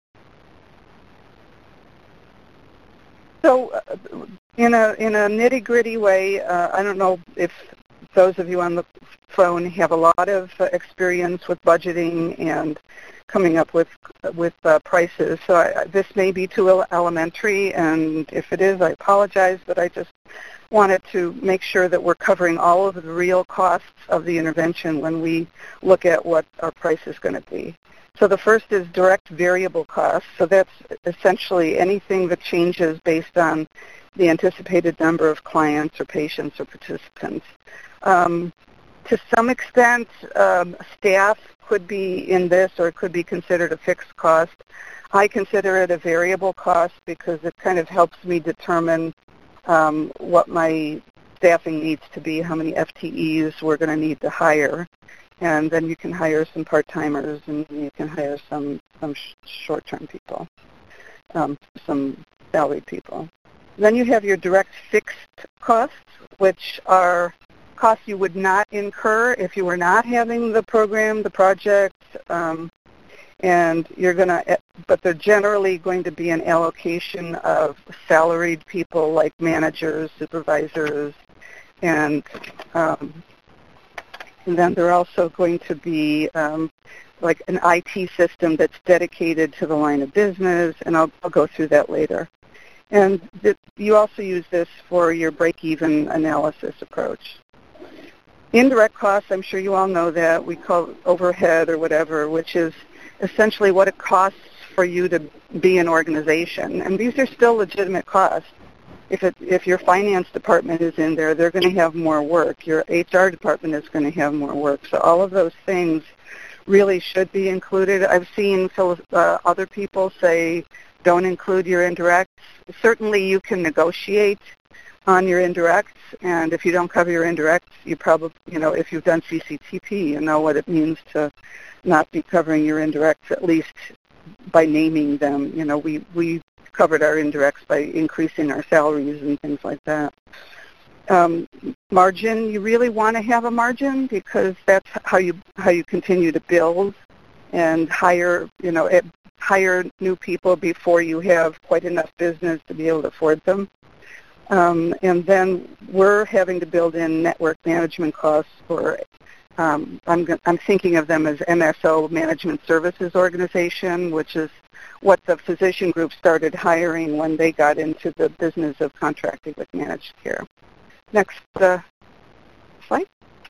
S4: So uh, in a in a nitty-gritty way, uh, I don't know if those of you on the phone have a lot of uh, experience with budgeting and coming up with with uh, prices. So I, this may be too elementary, and if it is, I apologize, but I just wanted to make sure that we're covering all of the real costs of the intervention when we look at what our price is going to be. So the first is direct variable costs. So that's essentially anything that changes based on the anticipated number of clients or patients or participants. Um, to some extent, um, staff could be in this, or it could be considered a fixed cost. I consider it a variable cost because it kind of helps me determine um, what my staffing needs to be, how many F T Es we're going to need to hire. And then you can hire some part-timers, and you can hire some, some sh- short-term people, um, some salaried people. Then you have your direct fixed costs, which are costs you would not incur if you were not having the program, the project, um, and you're going to, but they're generally going to be an allocation of salaried people like managers, supervisors, and um, And then they're also going to be um, like an I T system that's dedicated to the line of business, and I'll, I'll go through that later. And th- you also use this for your break-even analysis approach. Indirect costs, I'm sure you all know that. We call it overhead or whatever, which is essentially what it costs for you to be an organization. And these are still legitimate costs. If it, if your finance department is in there, they're going to have more work. Your H R department is going to have more work. So all of those things really should be included. I've seen so, uh, other people say don't include your indirects. Certainly you can negotiate on your indirects, and if you don't cover your indirects, you probably, you know, if you've done C C T P, you know what it means to not be covering your indirects, at least by naming them. You know, we, we covered our indirects by increasing our salaries and things like that. Um, margin, you really want to have a margin because that's how you how you continue to build and hire, you know, it, hire new people before you have quite enough business to be able to afford them. Um, and then we're having to build in network management costs for, um, I'm, I'm thinking of them as M S O, Management Services Organization, which is what the physician group started hiring when they got into the business of contracting with managed care. Next uh, slide.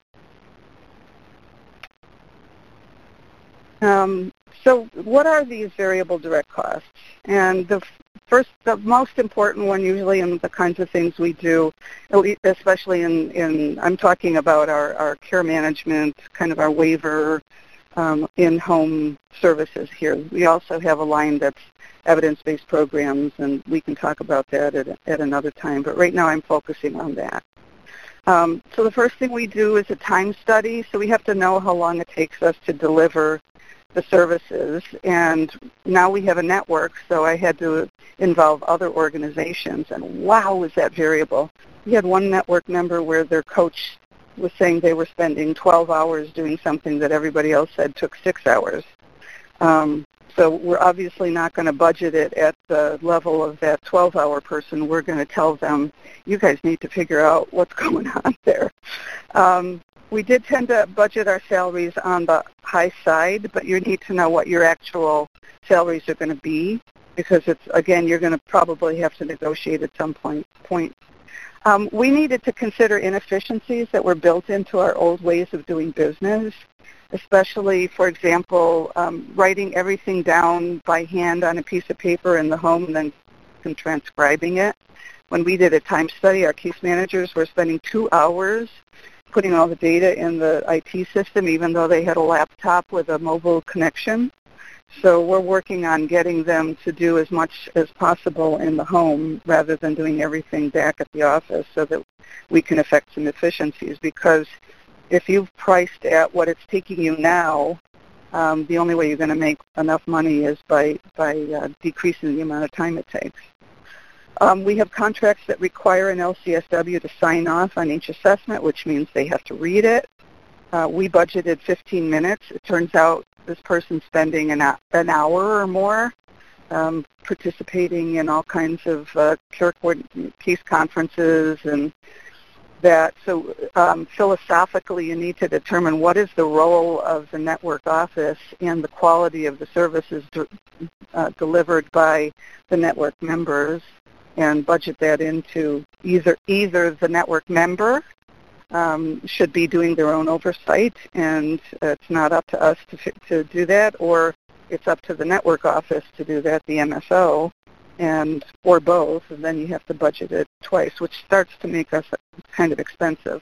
S4: Um, so what are these variable direct costs? And the first, the most important one usually in the kinds of things we do, especially in, in I'm talking about our, our care management, kind of our waiver, Um, in-home services here. We also have a line that's evidence-based programs, and we can talk about that at, at another time, but right now I'm focusing on that. Um, so the first thing we do is a time study, so we have to know how long it takes us to deliver the services, and now we have a network, so I had to involve other organizations, and wow, is that variable. We had one network member where their coach was saying they were spending twelve hours doing something that everybody else said took six hours. Um, so we're obviously not going to budget it at the level of that twelve-hour person. We're going to tell them, you guys need to figure out what's going on there. Um, we did tend to budget our salaries on the high side, but you need to know what your actual salaries are going to be, because it's, again, you're going to probably have to negotiate at some point. point. Um, we needed to consider inefficiencies that were built into our old ways of doing business, especially, for example, um, writing everything down by hand on a piece of paper in the home and then and transcribing it. When we did a time study, our case managers were spending two hours putting all the data in the I T system, even though they had a laptop with a mobile connection. So we're working on getting them to do as much as possible in the home rather than doing everything back at the office, so that we can affect some efficiencies. Because if you've priced at what it's taking you now, um, the only way you're going to make enough money is by, by uh, decreasing the amount of time it takes. Um, we have contracts that require an L C S W to sign off on each assessment, which means they have to read it. Uh, we budgeted fifteen minutes. It turns out this person's spending an, an hour or more um, participating in all kinds of uh, case conferences and that. So um, philosophically, you need to determine what is the role of the network office and the quality of the services de- uh, delivered by the network members, and budget that into either either the network member um, should be doing their own oversight, and uh, it's not up to us to to do that, or it's up to the network office to do that, the M S O, and or both, and then you have to budget it twice, which starts to make us kind of expensive.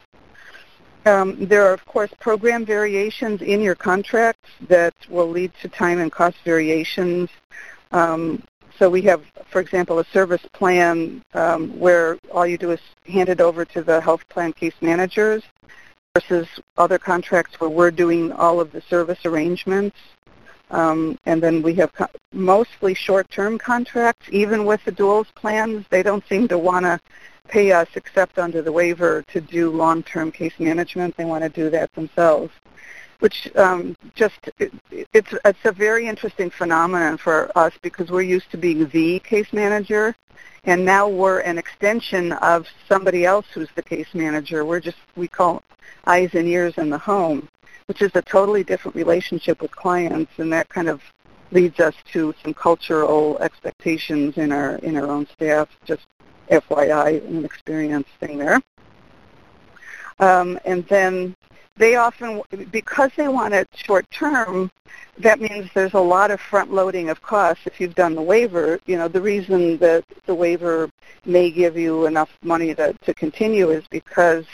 S4: Um, there are, of course, program variations in your contracts that will lead to time and cost variations. Um, So we have, for example, a service plan um, where all you do is hand it over to the health plan case managers, versus other contracts where we're doing all of the service arrangements. Um, and then we have co- mostly short-term contracts. Even with the duals plans, they don't seem to want to pay us except under the waiver to do long-term case management. They want to do that themselves, which um, just, it, it's, it's a very interesting phenomenon for us, because we're used to being the case manager, and now we're an extension of somebody else who's the case manager. We're just, we call eyes and ears in the home, which is a totally different relationship with clients, and that kind of leads us to some cultural expectations in our, in our own staff, just F Y I, an experience thing there. Um, and then they often, because they want it short-term, that means there's a lot of front-loading of costs. If you've done the waiver, you know, the reason that the waiver may give you enough money to, to continue is because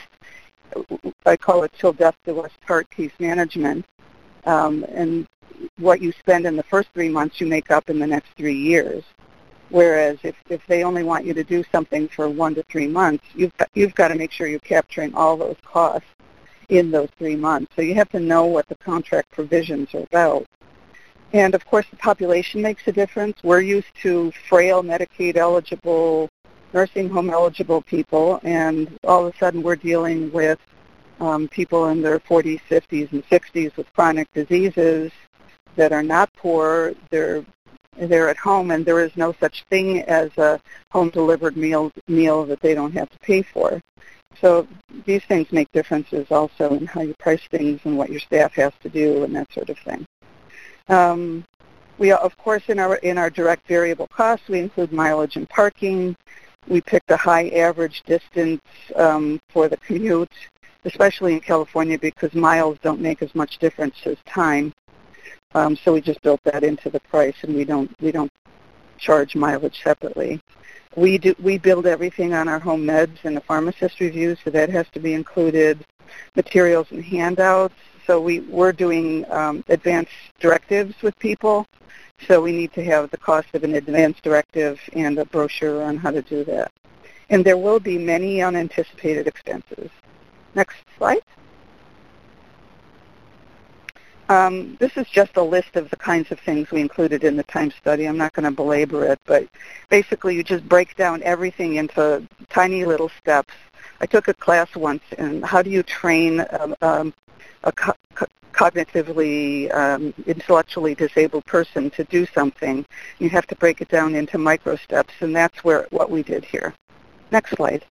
S4: I call it till death do us part case management. Um, and what you spend in the first three months, you make up in the next three years. Whereas if, if they only want you to do something for one to three months, you've got, you've got to make sure you're capturing all those costs in those three months. So you have to know what the contract provisions are about. And, of course, the population makes a difference. We're used to frail Medicaid-eligible, nursing home-eligible people, and all of a sudden we're dealing with um, people in their forties, fifties, and sixties with chronic diseases that are not poor. They're they're at home, and there is no such thing as a home-delivered meal meal that they don't have to pay for. So these things make differences also in how you price things and what your staff has to do and that sort of thing. Um, we, of course, in our in our direct variable costs, we include mileage and parking. We picked a high average distance um, for the commute, especially in California, because miles don't make as much difference as time. Um, so we just built that into the price, and we don't we don't charge mileage separately. We do we build everything on our home meds and the pharmacist review, so that has to be included. Materials and handouts. So we we're doing um, advanced directives with people. So we need to have the cost of an advanced directive and a brochure on how to do that. And there will be many unanticipated expenses. Next slide. um, this is just a list of the kinds of things we included in the time study. I'm not going to belabor it, but basically you just break down everything into tiny little steps. I took a class once in how do you train um, um, a co- co- cognitively, um, intellectually disabled person to do something. You have to break it down into micro steps, and that's where what we did here. Next slide.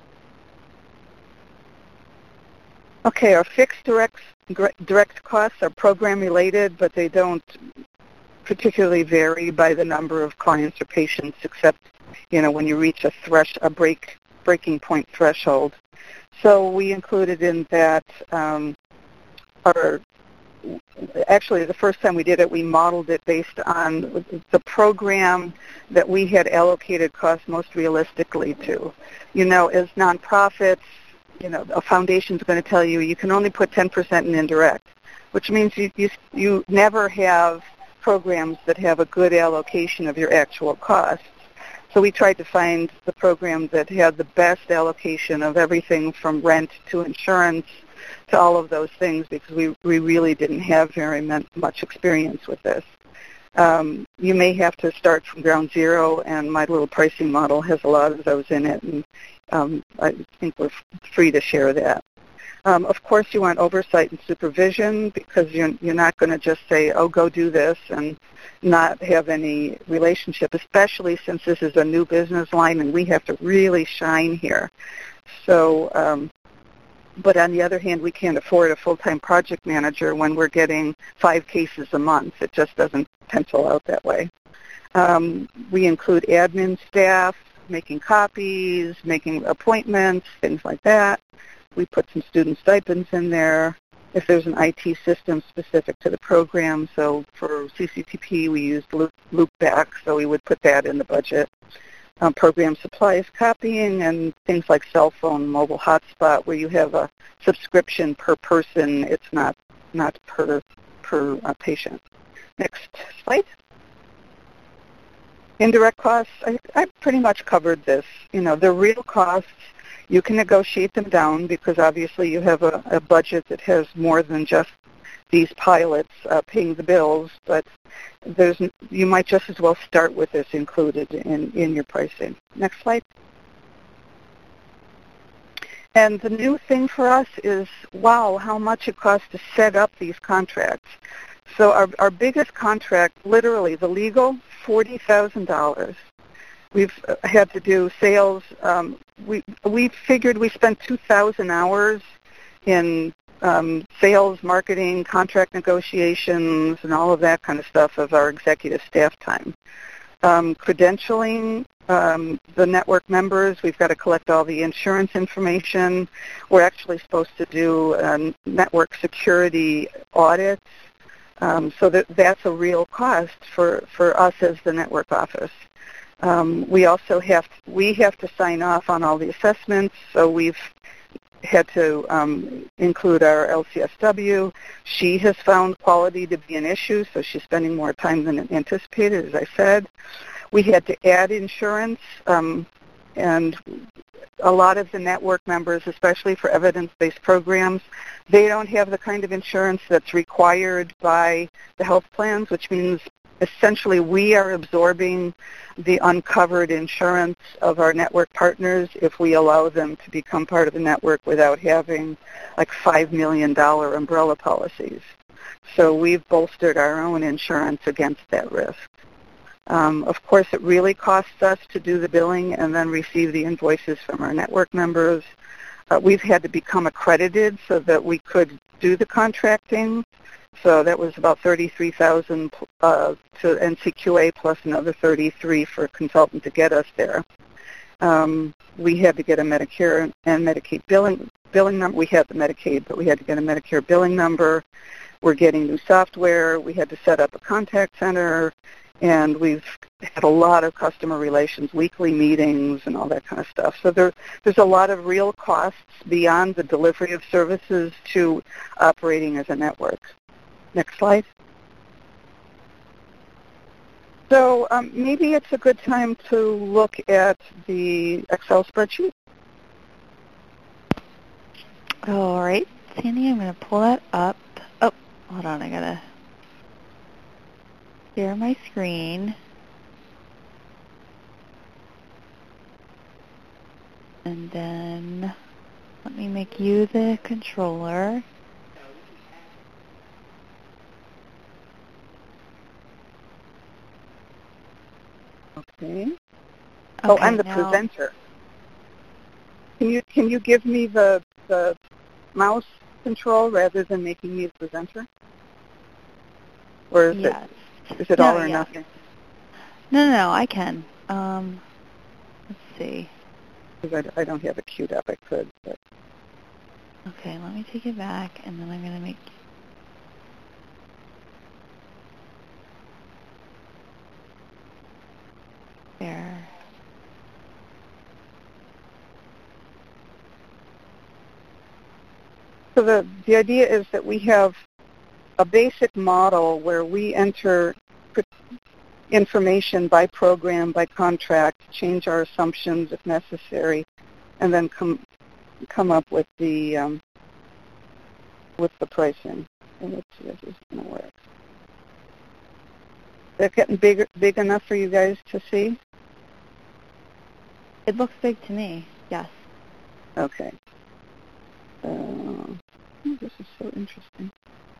S4: Okay, our fixed direct, direct costs are program-related, but they don't particularly vary by the number of clients or patients, except, you know, when you reach a thresh, a break, breaking point threshold. So we included in that um, our, actually the first time we did it, we modeled it based on the program that we had allocated costs most realistically to. You know, as nonprofits, you know, a foundation is going to tell you you can only put ten percent in indirect, which means you, you you never have programs that have a good allocation of your actual costs. So we tried to find the program that had the best allocation of everything from rent to insurance to all of those things, because we, we really didn't have very much experience with this. Um, you may have to start from ground zero, and my little pricing model has a lot of those in it, and um, I think we're free to share that. Um, of course, you want oversight and supervision, because you're, you're not going to just say, oh, go do this, and not have any relationship, especially since this is a new business line and we have to really shine here. So, um, but on the other hand, we can't afford a full-time project manager when we're getting five cases a month. It just doesn't pencil out that way. Um, we include admin staff, making copies, making appointments, things like that. We put some student stipends in there. If there's an I T system specific to the program, so for C C T P we used Loop, Loopback, so we would put that in the budget. Um, program supplies, copying, and things like cell phone, mobile hotspot, where you have a subscription per person. It's not not per per uh, patient. Next slide. Indirect costs. I, I pretty much covered this. You know, the real costs, you can negotiate them down because obviously you have a, a budget that has more than just these pilots uh, paying the bills, but there's you might just as well start with this included in, in your pricing. Next slide. And the new thing for us is, wow, how much it costs to set up these contracts. So our, our biggest contract, literally the legal, forty thousand dollars. We've had to do sales. Um, we we figured we spent two thousand hours in um, sales, marketing, contract negotiations, and all of that kind of stuff of our executive staff time. Um, credentialing um, the network members. We've got to collect all the insurance information. We're actually supposed to do a network security audits. Um, so that that's a real cost for, for us as the network office. Um, we also have to, we have to sign off on all the assessments, so we've had to um, include our L C S W. She has found quality to be an issue, so she's spending more time than anticipated, as I said. We had to add insurance, um, and a lot of the network members, especially for evidence-based programs, they don't have the kind of insurance that's required by the health plans, which means essentially we are absorbing the uncovered insurance of our network partners if we allow them to become part of the network without having like five million dollars umbrella policies. So we've bolstered our own insurance against that risk. Um, of course, it really costs us to do the billing and then receive the invoices from our network members. Uh, we've had to become accredited so that we could do the contracting. So that was about thirty-three thousand dollars uh, to N C Q A plus another thirty-three for a consultant to get us there. Um, we had to get a Medicare and Medicaid billing billing number. We had the Medicaid, but we had to get a Medicare billing number. We're getting new software. We had to set up a contact center, and we've had a lot of customer relations, weekly meetings, and all that kind of stuff. So there, there's a lot of real costs beyond the delivery of services to operating as a network. Next slide. So um, maybe it's a good time to look at the Excel spreadsheet.
S2: All right, Sandy, I'm going to pull that up. Oh, hold on, I gotta share my screen. And then let me make you the controller.
S4: Okay.
S2: Okay,
S4: oh, I'm the
S2: now,
S4: presenter. Can you can you give me the the mouse control rather than making me the presenter? Or is
S2: yes.
S4: it is it
S2: no,
S4: all or
S2: yes.
S4: nothing?
S2: No, no, no, I can. Um, let's see.
S4: Because I, I don't have it queued up. I could, but
S2: Okay, let me take it back, and then I'm going to make... There.
S4: So the, the idea is that we have a basic model where we enter information by program, by contract, change our assumptions if necessary, and then come come up with the um, with the pricing. And let's see if this is going to work. Is that getting big big enough for you guys to see?
S2: It looks big to me, yes.
S4: Okay. Uh, oh, this is so interesting.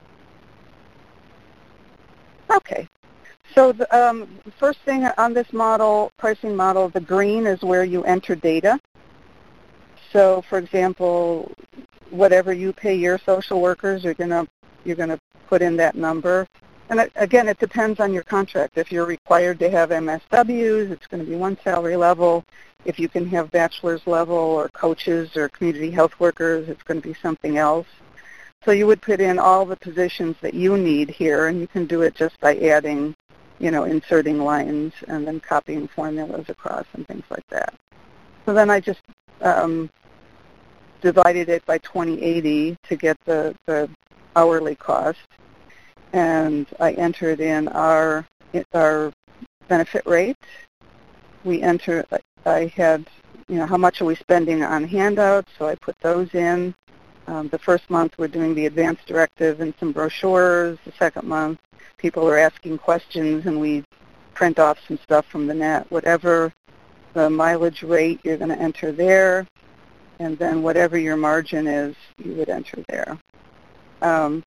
S4: Okay. So the um, first thing on this model, pricing model, the green is where you enter data. So, for example, whatever you pay your social workers, you're gonna you're gonna put in that number. And it, again, it depends on your contract. If you're required to have M S Ws, it's going to be one salary level. If you can have bachelor's level or coaches or community health workers, it's going to be something else. So you would put in all the positions that you need here, and you can do it just by adding, you know, inserting lines and then copying formulas across and things like that. So then I just um, divided it by twenty eighty to get the, the hourly cost, and I entered in our our benefit rate. We enter. I had, you know, how much are we spending on handouts? So I put those in. Um, the first month we're doing the advanced directive and some brochures. The second month people are asking questions and we print off some stuff from the net. Whatever the mileage rate, you're going to enter there. And then whatever your margin is, you would enter there. Um,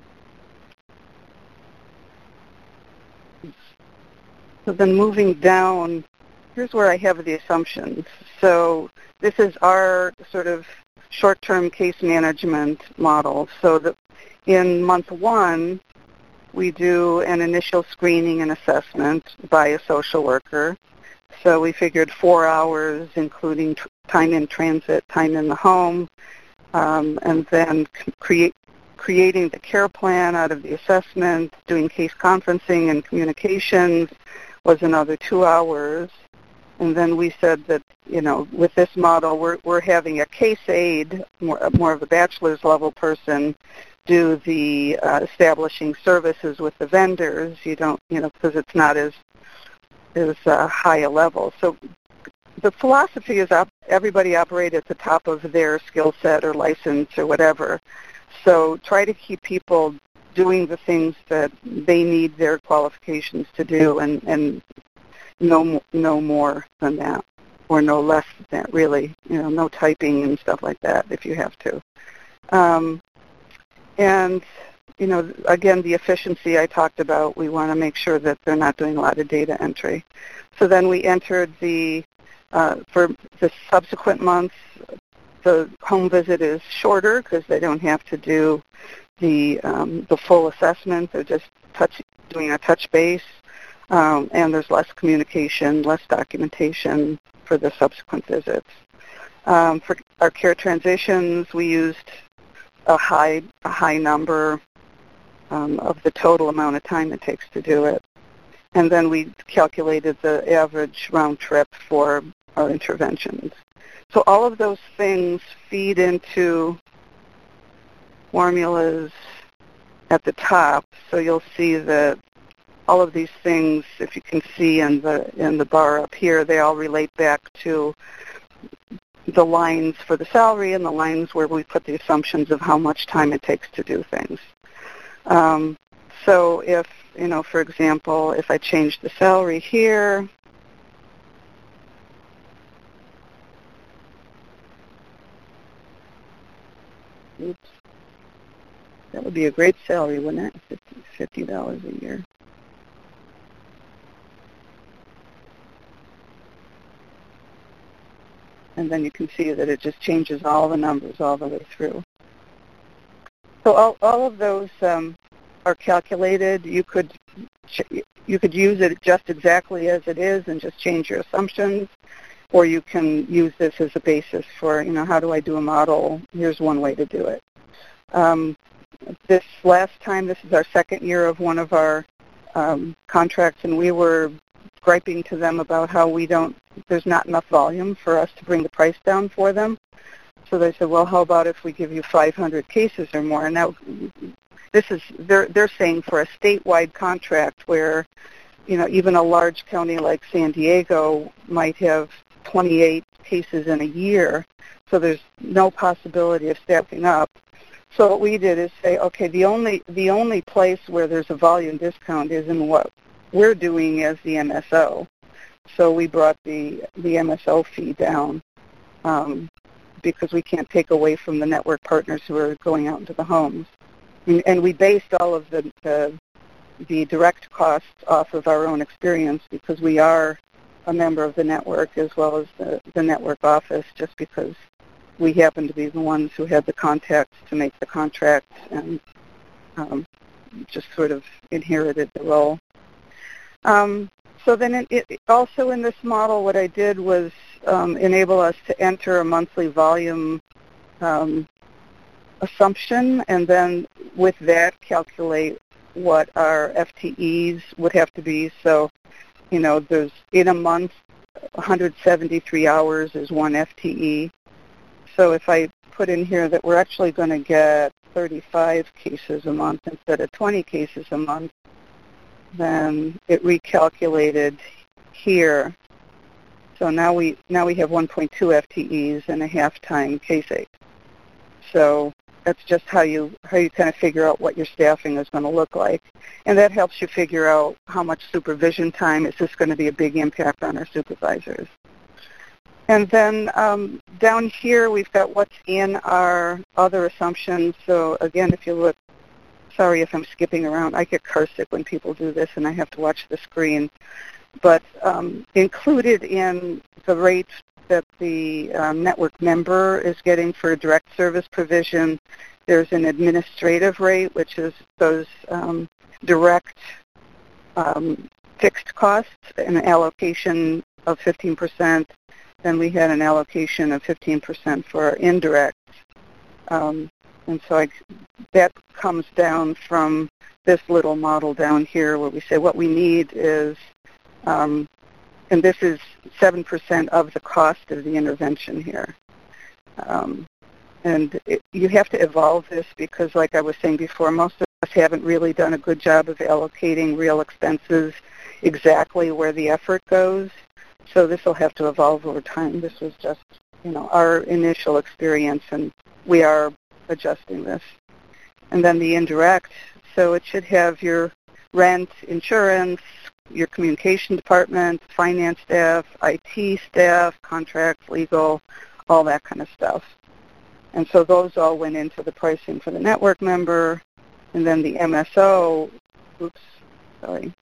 S4: so then moving down, here's where I have the assumptions. So this is our sort of short-term case management model. So that in month one, we do an initial screening and assessment by a social worker. So we figured four hours, including tr- time in transit, time in the home, um, and then create, creating the care plan out of the assessment, doing case conferencing and communications was another two hours. And then we said that, you know, with this model, we're, we're having a case aide, more, more of a bachelor's level person, do the uh, establishing services with the vendors. You don't, you know, because it's not as as uh, high a level. So the philosophy is op- everybody operate at the top of their skill set or license or whatever. So try to keep people doing the things that they need their qualifications to do, and, and no no more than that, or no less than that, really. You know, no typing and stuff like that if you have to. Um, and, you know, again, the efficiency I talked about, we want to make sure that they're not doing a lot of data entry. So then we entered the, uh, for the subsequent months, the home visit is shorter because they don't have to do the um, the full assessment. They're just touch, doing a touch base. Um, and there's less communication, less documentation for the subsequent visits. Um, for our care transitions, we used a high a high number um, of the total amount of time it takes to do it. And then we calculated the average round trip for our interventions. So all of those things feed into formulas at the top. So you'll see that all of these things, if you can see in the in the bar up here, they all relate back to the lines for the salary and the lines where we put the assumptions of how much time it takes to do things. Um, so if, you know, for example, if I change the salary here, oops, that would be a great salary, wouldn't it? fifty dollars a year. And then you can see that it just changes all the numbers all the way through. So all, all of those um, are calculated. You could you could use it just exactly as it is and just change your assumptions, or you can use this as a basis for, you know, how do I do a model? Here's one way to do it. Um, this last time, this is our second year of one of our um, contracts, and we were griping to them about how we don't, there's not enough volume for us to bring the price down for them. So they said, well, how about if we give you five hundred cases or more? And now this is, they're, they're saying for a statewide contract where, you know, even a large county like San Diego might have twenty-eight cases in a year, so there's no possibility of staffing up. So what we did is say, okay, the only the only place where there's a volume discount is in what we're doing as the M S O. So we brought the the M S O fee down um, because we can't take away from the network partners who are going out into the homes. And, and we based all of the, the the direct costs off of our own experience because we are a member of the network as well as the, the network office, just because we happen to be the ones who had the contacts to make the contracts and um, just sort of inherited the role. Um, so then it, it, also in this model, what I did was um, enable us to enter a monthly volume um, assumption, and then with that calculate what our F T Es would have to be. So, you know, there's in a month, one hundred seventy-three hours is one F T E. So if I put in here that we're actually going to get thirty-five cases a month instead of twenty cases a month, then it recalculated here. So now we now we have one point two F T Es and a half-time case rate. So that's just how you how you kind of figure out what your staffing is going to look like, and that helps you figure out how much supervision time is this going to be a big impact on our supervisors. And then um, down here we've got what's in our other assumptions. So again, if you look, sorry if I'm skipping around, I get car sick when people do this and I have to watch the screen. But um, included in the rate that the um, network member is getting for direct service provision, there's an administrative rate, which is those um, direct um, fixed costs, an allocation of fifteen percent. Then we had an allocation of fifteen percent for our indirects. Um, and so I, that comes down from this little model down here where we say what we need is, um, and this is seven percent of the cost of the intervention here. Um, and it, you have to evolve this because, like I was saying before, most of us haven't really done a good job of allocating real expenses exactly where the effort goes. So this will have to evolve over time. This was just, you know, our initial experience, and we are adjusting this. And then the indirect, so it should have your rent, insurance, your communication department, finance staff, I T staff, contracts, legal, all that kind of stuff. And so those all went into the pricing for the network member, and then the M S O, oops, sorry.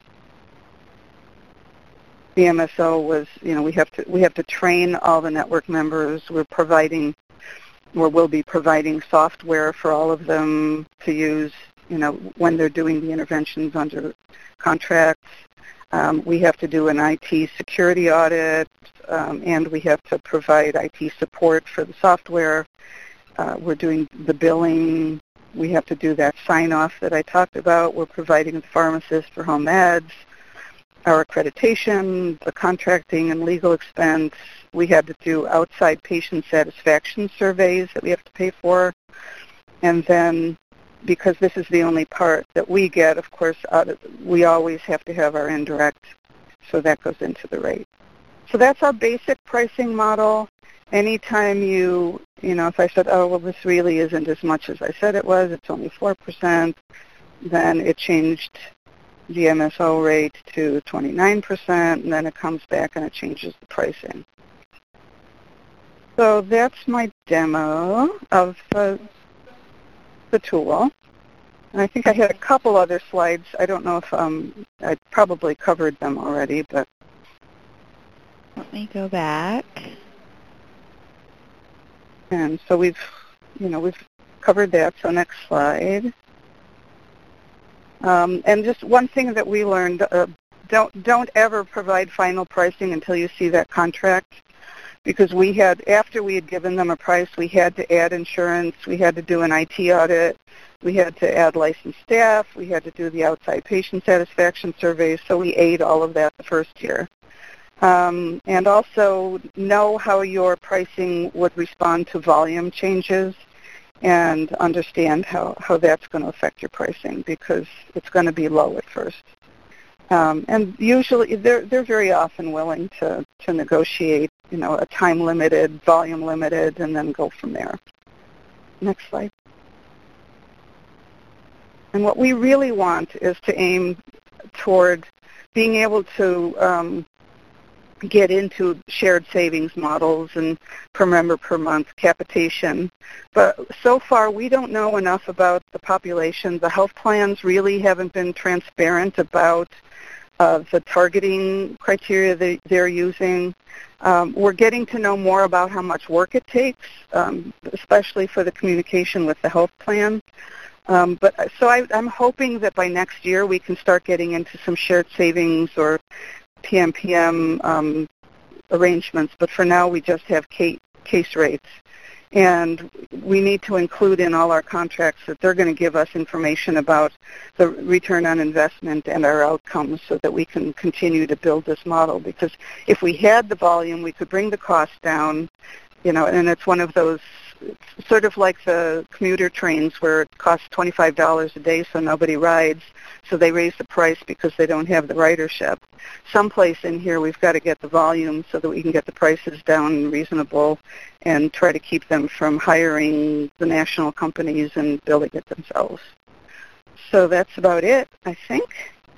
S4: The M S O was, you know, we have to we have to train all the network members. We're providing, or will be providing software for all of them to use, you know, when they're doing the interventions under contracts. Um, we have to do an I T security audit, um, and we have to provide I T support for the software. Uh, we're doing the billing. We have to do that sign-off that I talked about. We're providing the pharmacist for home meds, our accreditation, the contracting and legal expense. We had to do outside patient satisfaction surveys that we have to pay for. And then, because this is the only part that we get, of course, out of, we always have to have our indirect, so that goes into the rate. So that's our basic pricing model. Anytime you, you know, if I said, oh, well, this really isn't as much as I said it was, it's only four percent, then it changed the M S O rate to twenty-nine percent, and then it comes back and it changes the pricing. So that's my demo of the, the tool. And I think I had a couple other slides. I don't know if um, I probably covered them already, but
S2: let me go back.
S4: And so we've, you know, we've covered that. So next slide. Um, and just one thing that we learned: uh, don't don't ever provide final pricing until you see that contract, because we had, after we had given them a price, we had to add insurance, we had to do an I T audit, we had to add licensed staff, we had to do the outside patient satisfaction surveys, so we ate all of that the first year. Um, and also know how your pricing would respond to volume changes and understand how, how that's going to affect your pricing, because it's going to be low at first. Um, and usually they're, they're very often willing to, to negotiate, you know, a time-limited, volume-limited, and then go from there. Next slide. And what we really want is to aim toward being able to um, get into shared savings models and per member per month capitation. But so far we don't know enough about the population. The health plans really haven't been transparent about uh, the targeting criteria that they're using. Um, we're getting to know more about how much work it takes, um, especially for the communication with the health plan. Um, but so I, I'm hoping that by next year we can start getting into some shared savings or P M P M um, arrangements. But for now, we just have case, case rates. And we need to include in all our contracts that they're going to give us information about the return on investment and our outcomes so that we can continue to build this model. Because if we had the volume, we could bring the cost down, you know, and it's one of those, it's sort of like the commuter trains where it costs twenty-five dollars a day so nobody rides, so they raise the price because they don't have the ridership. Someplace in here we've got to get the volume so that we can get the prices down reasonable and try to keep them from hiring the national companies and building it themselves. So that's about it, I think.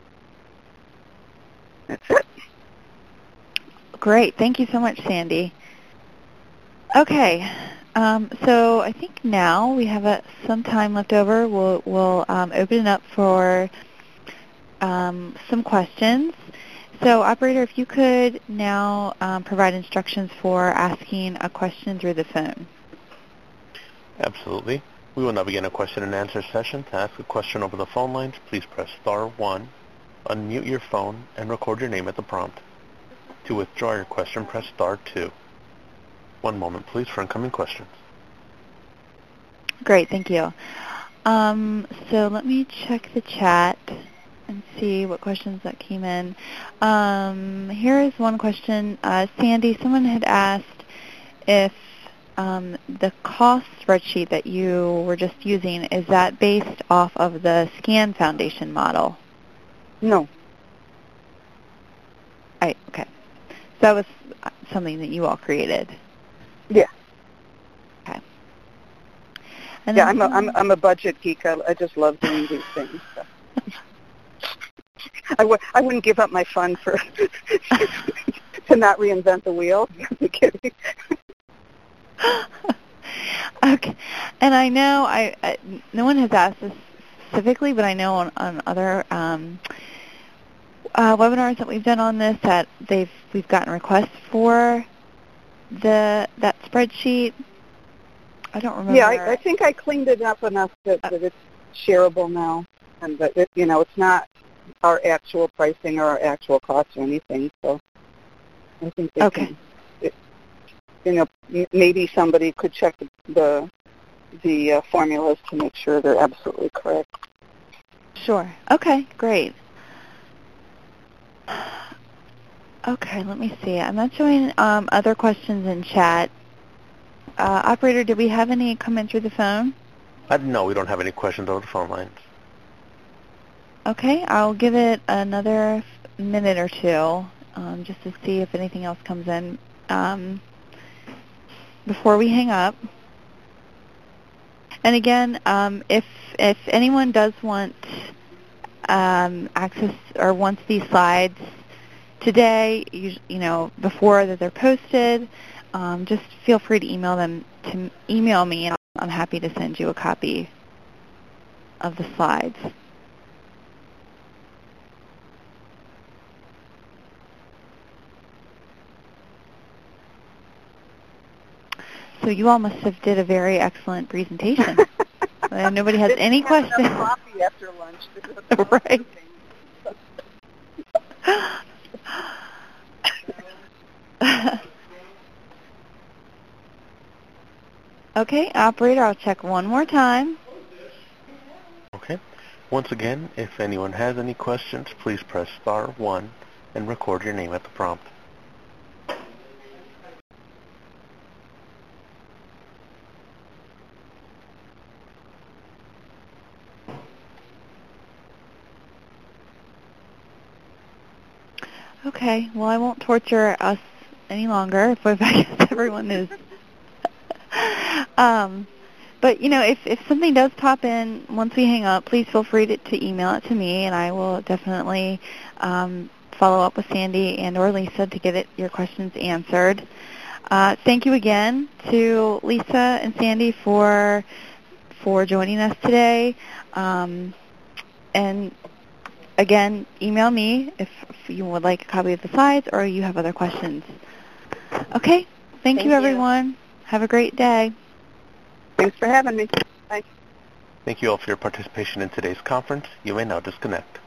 S4: That's it.
S2: Great. Thank you so much, Sandy. Okay. Um, so I think now we have a, some time left over. We'll, we'll um, open it up for um, some questions. So operator, if you could now um, provide instructions for asking a question through the phone.
S1: Absolutely. We will now begin a question and answer session. To ask a question over the phone lines, please press star one, unmute your phone, and record your name at the prompt. To withdraw your question, press star two. One moment, please, for incoming questions.
S2: Great, thank you. Um, so let me check the chat and see what questions that came in. Um, here is one question. Uh, Sandy, someone had asked if um, the cost spreadsheet that you were just using, is that based off of the SCAN Foundation model?
S4: No.
S2: Right, okay. So that was something that you all created?
S4: Yeah.
S2: Okay. And
S4: yeah, I'm a, I'm, I'm a budget geek. I, I just love doing these things. So. I, w- I wouldn't give up my fun for to not reinvent the wheel. I'm kidding.
S2: Okay. And I know I, I no one has asked this specifically, but I know on, on other um, uh, webinars that we've done on this that they've we've gotten requests for the that spreadsheet. I don't remember.
S4: Yeah, I, I think I cleaned it up enough that, that it's shareable now, and that it, you know it's not our actual pricing or our actual costs or anything. So I think they
S2: okay.
S4: Can, it, you know, m- maybe somebody could check the the, the uh, formulas to make sure they're absolutely correct.
S2: Sure. Okay. Great. Okay, let me see. I'm not showing um, other questions in chat. Uh, operator, did we have any come in through the phone?
S1: Uh, no, we don't have any questions over the phone lines.
S2: Okay, I'll give it another minute or two um, just to see if anything else comes in um, before we hang up. And again, um, if if anyone does want um, access or wants these slides today, you, you know, before that they're posted, um, just feel free to email them to email me, and I'm happy to send you a copy of the slides. So you all must have did a very excellent presentation. uh, nobody has any questions.
S4: Coffee after lunch to go
S2: right. Okay, operator, I'll check one more time.
S1: Okay. Once again, if anyone has any questions, please press star one and record your name at the prompt.
S2: Okay, well, I won't torture us any longer, if I guess everyone is. um, but, you know, if, if something does pop in once we hang up, please feel free to, to email it to me, and I will definitely um, follow up with Sandy and or Lisa to get it, your questions answered. Uh, thank you again to Lisa and Sandy for for joining us today. Um, and again, email me if, if you would like a copy of the slides or you have other questions. Okay, thank,
S3: Thank
S2: you,
S3: you.
S2: everyone. Have a great day.
S4: Thanks for having me. Bye.
S1: Thank you all for your participation in today's conference. You may now disconnect.